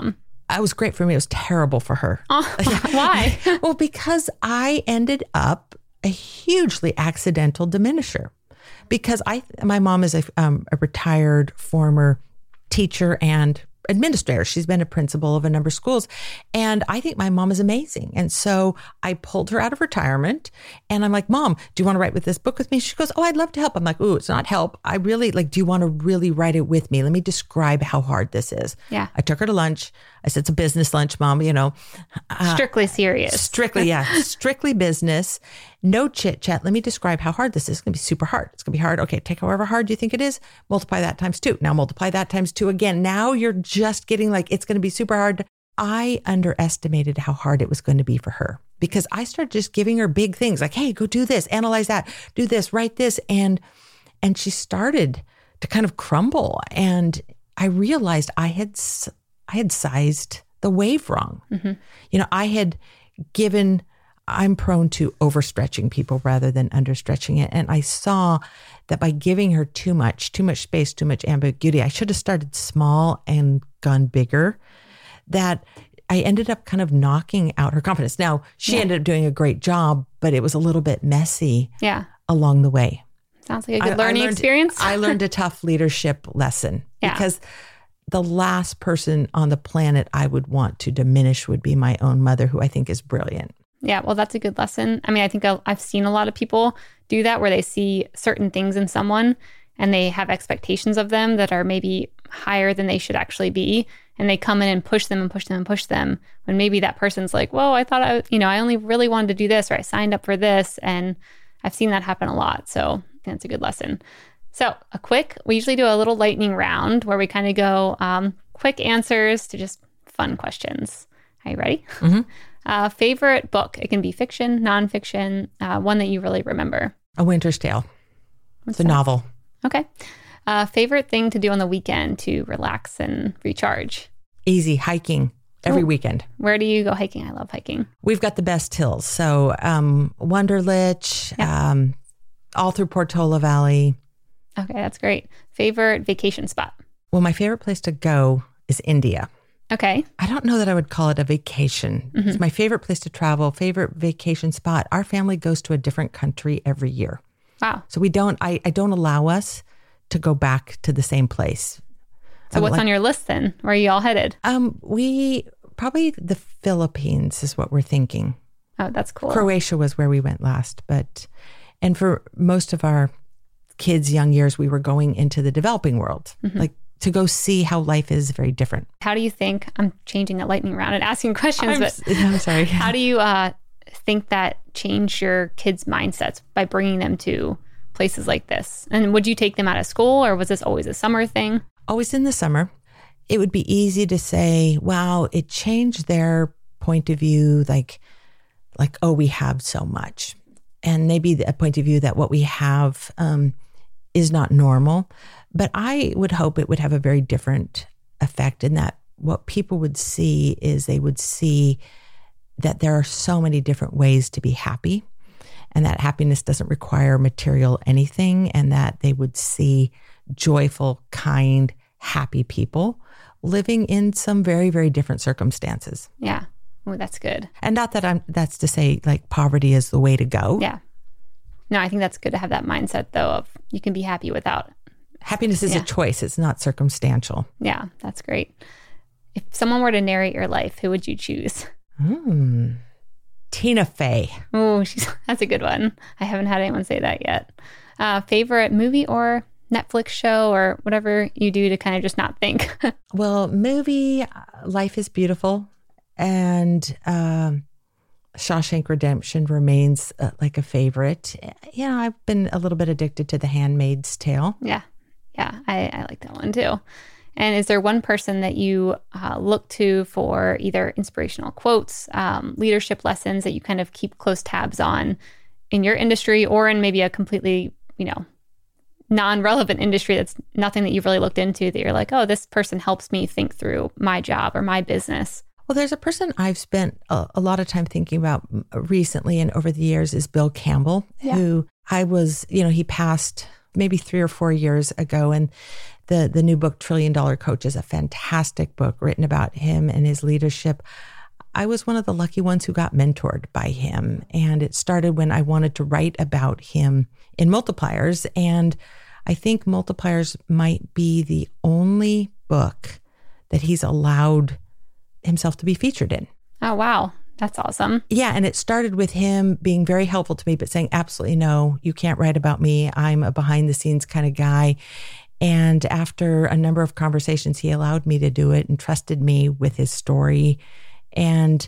S3: It was great for me. It was terrible for her.
S2: Oh, why?
S3: Well, because I ended up a hugely accidental diminisher. Because I, my mom is a, um, a retired former teacher and administrator. She's been a principal of a number of schools. And I think my mom is amazing. And so I pulled her out of retirement and I'm like, Mom, do you want to write with this book with me? She goes, oh, I'd love to help. I'm like, ooh, it's not help. I really like, do you want to really write it with me? Let me describe how hard this is.
S2: Yeah.
S3: I took her to lunch. I said, it's a business lunch, Mom, you know.
S2: Uh, strictly serious.
S3: Strictly, yeah. strictly business. No chit chat. Let me describe how hard this is. It's going to be super hard. It's going to be hard. Okay, take however hard you think it is. Multiply that times two. Now multiply that times two again. Now you're just getting like, it's going to be super hard. I underestimated how hard it was going to be for her because I started just giving her big things like, hey, go do this, analyze that, do this, write this. And, and she started to kind of crumble. And I realized I had, I had sized the wave wrong. Mm-hmm. You know, I had given, I'm prone to overstretching people rather than understretching it. And I saw that by giving her too much, too much space, too much ambiguity, I should have started small and gone bigger, that I ended up kind of knocking out her confidence. Now, she yeah. ended up doing a great job, but it was a little bit messy
S2: yeah.
S3: along the way.
S2: Sounds like a good
S3: I,
S2: learning
S3: I learned,
S2: experience.
S3: I learned a tough leadership lesson
S2: yeah.
S3: because the last person on the planet I would want to diminish would be my own mother, who I think is brilliant.
S2: Yeah, well, that's a good lesson. I mean, I think I've seen a lot of people do that where they see certain things in someone and they have expectations of them that are maybe higher than they should actually be. And they come in and push them and push them and push them when maybe that person's like, whoa, I thought I, you know, I only really wanted to do this, or I signed up for this. And I've seen that happen a lot. So I think that's a good lesson. So a quick, we usually do a little lightning round where we kind of go um, quick answers to just fun questions. Are you ready?
S3: Mm-hmm.
S2: Uh, favorite book? It can be fiction, nonfiction, uh, one that you really remember.
S3: A Winter's Tale.
S2: What's
S3: it's a
S2: that?
S3: novel.
S2: Okay. Uh, favorite thing to do on the weekend to relax and recharge?
S3: Easy, hiking every
S2: oh.
S3: weekend.
S2: Where do you go hiking? I love hiking.
S3: We've got the best hills. So um, Wunderlich, yeah. um, all through Portola Valley.
S2: Okay, that's great. Favorite vacation spot?
S3: Well, my favorite place to go is India.
S2: Okay.
S3: I don't know that I would call it a vacation. Mm-hmm. It's my favorite place to travel, favorite vacation spot. Our family goes to a different country every year.
S2: Wow.
S3: So we don't, I, I don't allow us to go back to the same place.
S2: So um, what's like, on your list then? Where are you all headed?
S3: Um, we, probably the Philippines is what we're thinking.
S2: Oh, that's cool.
S3: Croatia was where we went last. But, and for most of our kids' young years, we were going into the developing world. Mm-hmm. Like, to go see how life is very different.
S2: How do you think, I'm changing that lightning round and asking questions,
S3: I'm,
S2: but
S3: I'm sorry.
S2: How do you uh, think that changed your kids' mindsets by bringing them to places like this? And would you take them out of school, or was this always a summer thing?
S3: Always in the summer. It would be easy to say, wow, it changed their point of view, like, like, oh, we have so much. And maybe a point of view that what we have um, is not normal. But I would hope it would have a very different effect in that what people would see is they would see that there are so many different ways to be happy, and that happiness doesn't require material anything, and that they would see joyful, kind, happy people living in some very, very different circumstances.
S2: Yeah. Oh, that's good.
S3: And not that I'm, that's to say like poverty is the way to go.
S2: Yeah. No, I think that's good to have that mindset though of you can be happy without.
S3: Happiness is yeah. a choice. It's not circumstantial.
S2: Yeah, that's great. If someone were to narrate your life, who would you choose?
S3: Hmm. Tina Fey.
S2: Oh, she's that's a good one. I haven't had anyone say that yet. Uh, favorite movie or Netflix show or whatever you do to kind of just not think?
S3: Well, movie, Life is Beautiful, and um, Shawshank Redemption remains uh, like a favorite. You know, I've been a little bit addicted to The Handmaid's Tale.
S2: Yeah. Yeah, I, I like that one too. And is there one person that you uh, look to for either inspirational quotes, um, leadership lessons that you kind of keep close tabs on in your industry or in maybe a completely, you know, non-relevant industry that's nothing that you've really looked into that you're like, oh, this person helps me think through my job or my business?
S3: Well, there's a person I've spent a, a lot of time thinking about recently and over the years is Bill Campbell, yeah. who I was, you know, he passed maybe three or four years ago. And The, the new book, Trillion Dollar Coach, is a fantastic book written about him and his leadership. I was one of the lucky ones who got mentored by him. And it started when I wanted to write about him in Multipliers. And I think Multipliers might be the only book that he's allowed himself to be featured in.
S2: Oh, wow. That's awesome.
S3: Yeah. And it started with him being very helpful to me, but saying, absolutely no, you can't write about me. I'm a behind the scenes kind of guy. And after a number of conversations, he allowed me to do it and trusted me with his story. And,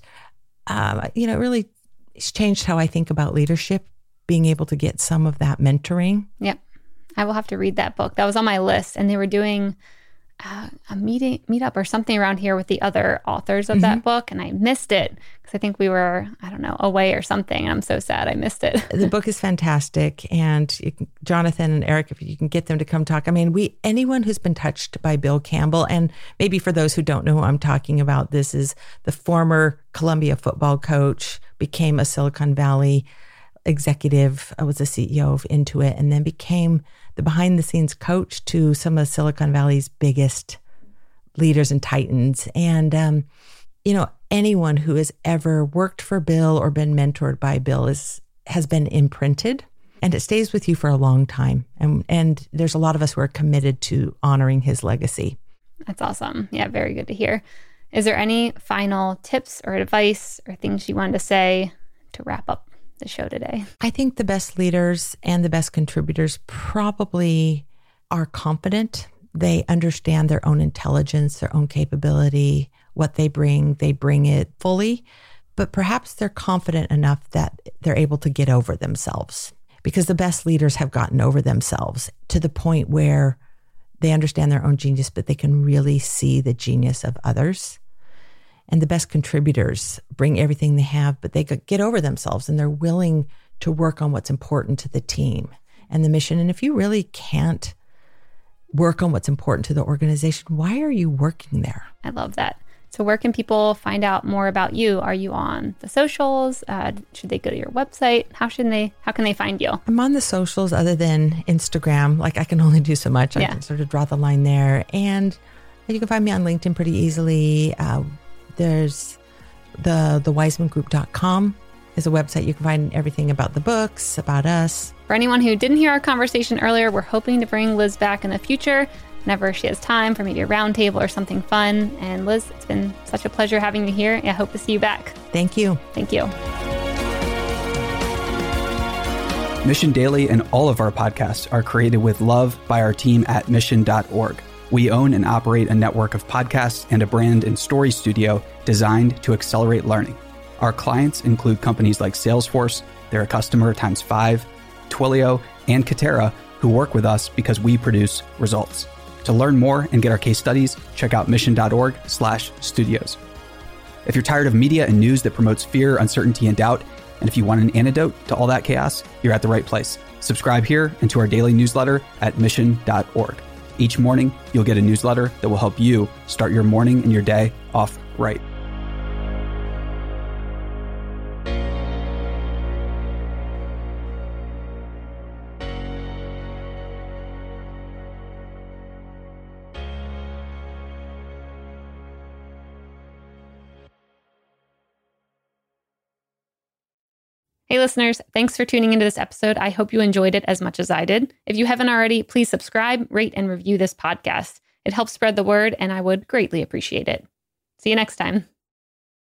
S3: um, you know, it really it's changed how I think about leadership, being able to get some of that mentoring.
S2: Yep. I will have to read that book. That was on my list. And they were doing uh, a meeting, meetup or something around here with the other authors of mm-hmm. that book. And I missed it because I think we were, I don't know, away or something. And I'm so sad I missed it.
S3: The book is fantastic. And you can, Jonathan and Eric, if you can get them to come talk. I mean, we anyone who's been touched by Bill Campbell, and maybe for those who don't know who I'm talking about, this is the former Columbia football coach, became a Silicon Valley executive. I was the C E O of Intuit, and then became the behind the scenes coach to some of Silicon Valley's biggest leaders and titans. And, um, you know, anyone who has ever worked for Bill or been mentored by Bill is, has been imprinted, and it stays with you for a long time. And, and there's a lot of us who are committed to honoring his legacy.
S2: That's awesome. Yeah, very good to hear. Is there any final tips or advice or things you wanted to say to wrap up the show today?
S3: I think the best leaders and the best contributors probably are confident. They understand their own intelligence, their own capability, what they bring. They bring it fully, but perhaps they're confident enough that they're able to get over themselves, because the best leaders have gotten over themselves to the point where they understand their own genius, but they can really see the genius of others. And the best contributors bring everything they have, but they get over themselves and they're willing to work on what's important to the team and the mission. And if you really can't work on what's important to the organization, why are you working there?
S2: I love that. So where can people find out more about you? Are you on the socials? Uh, should they go to your website? How should they, how can they find you?
S3: I'm on the socials other than Instagram. Like I can only do so much. I yeah. can sort of draw the line there. And you can find me on LinkedIn pretty easily. Uh, There's the the wiseman group dot com is a website. You can find everything about the books, about us.
S2: For anyone who didn't hear our conversation earlier, we're hoping to bring Liz back in the future whenever she has time for maybe a roundtable or something fun. And Liz, it's been such a pleasure having you here. I hope to see you back.
S3: Thank you.
S2: Thank you.
S4: Mission Daily and all of our podcasts are created with love by our team at mission dot org. We own and operate a network of podcasts and a brand and story studio designed to accelerate learning. Our clients include companies like Salesforce, they're a customer times five, Twilio, and Katera, who work with us because we produce results. To learn more and get our case studies, check out mission dot org slash studios. If you're tired of media and news that promotes fear, uncertainty, and doubt, and if you want an antidote to all that chaos, you're at the right place. Subscribe here and to our daily newsletter at mission dot org. Each morning, you'll get a newsletter that will help you start your morning and your day off right.
S2: Hey listeners, thanks for tuning into this episode. I hope you enjoyed it as much as I did. If you haven't already, please subscribe, rate, and review this podcast. It helps spread the word, and I would greatly appreciate it. See you next time.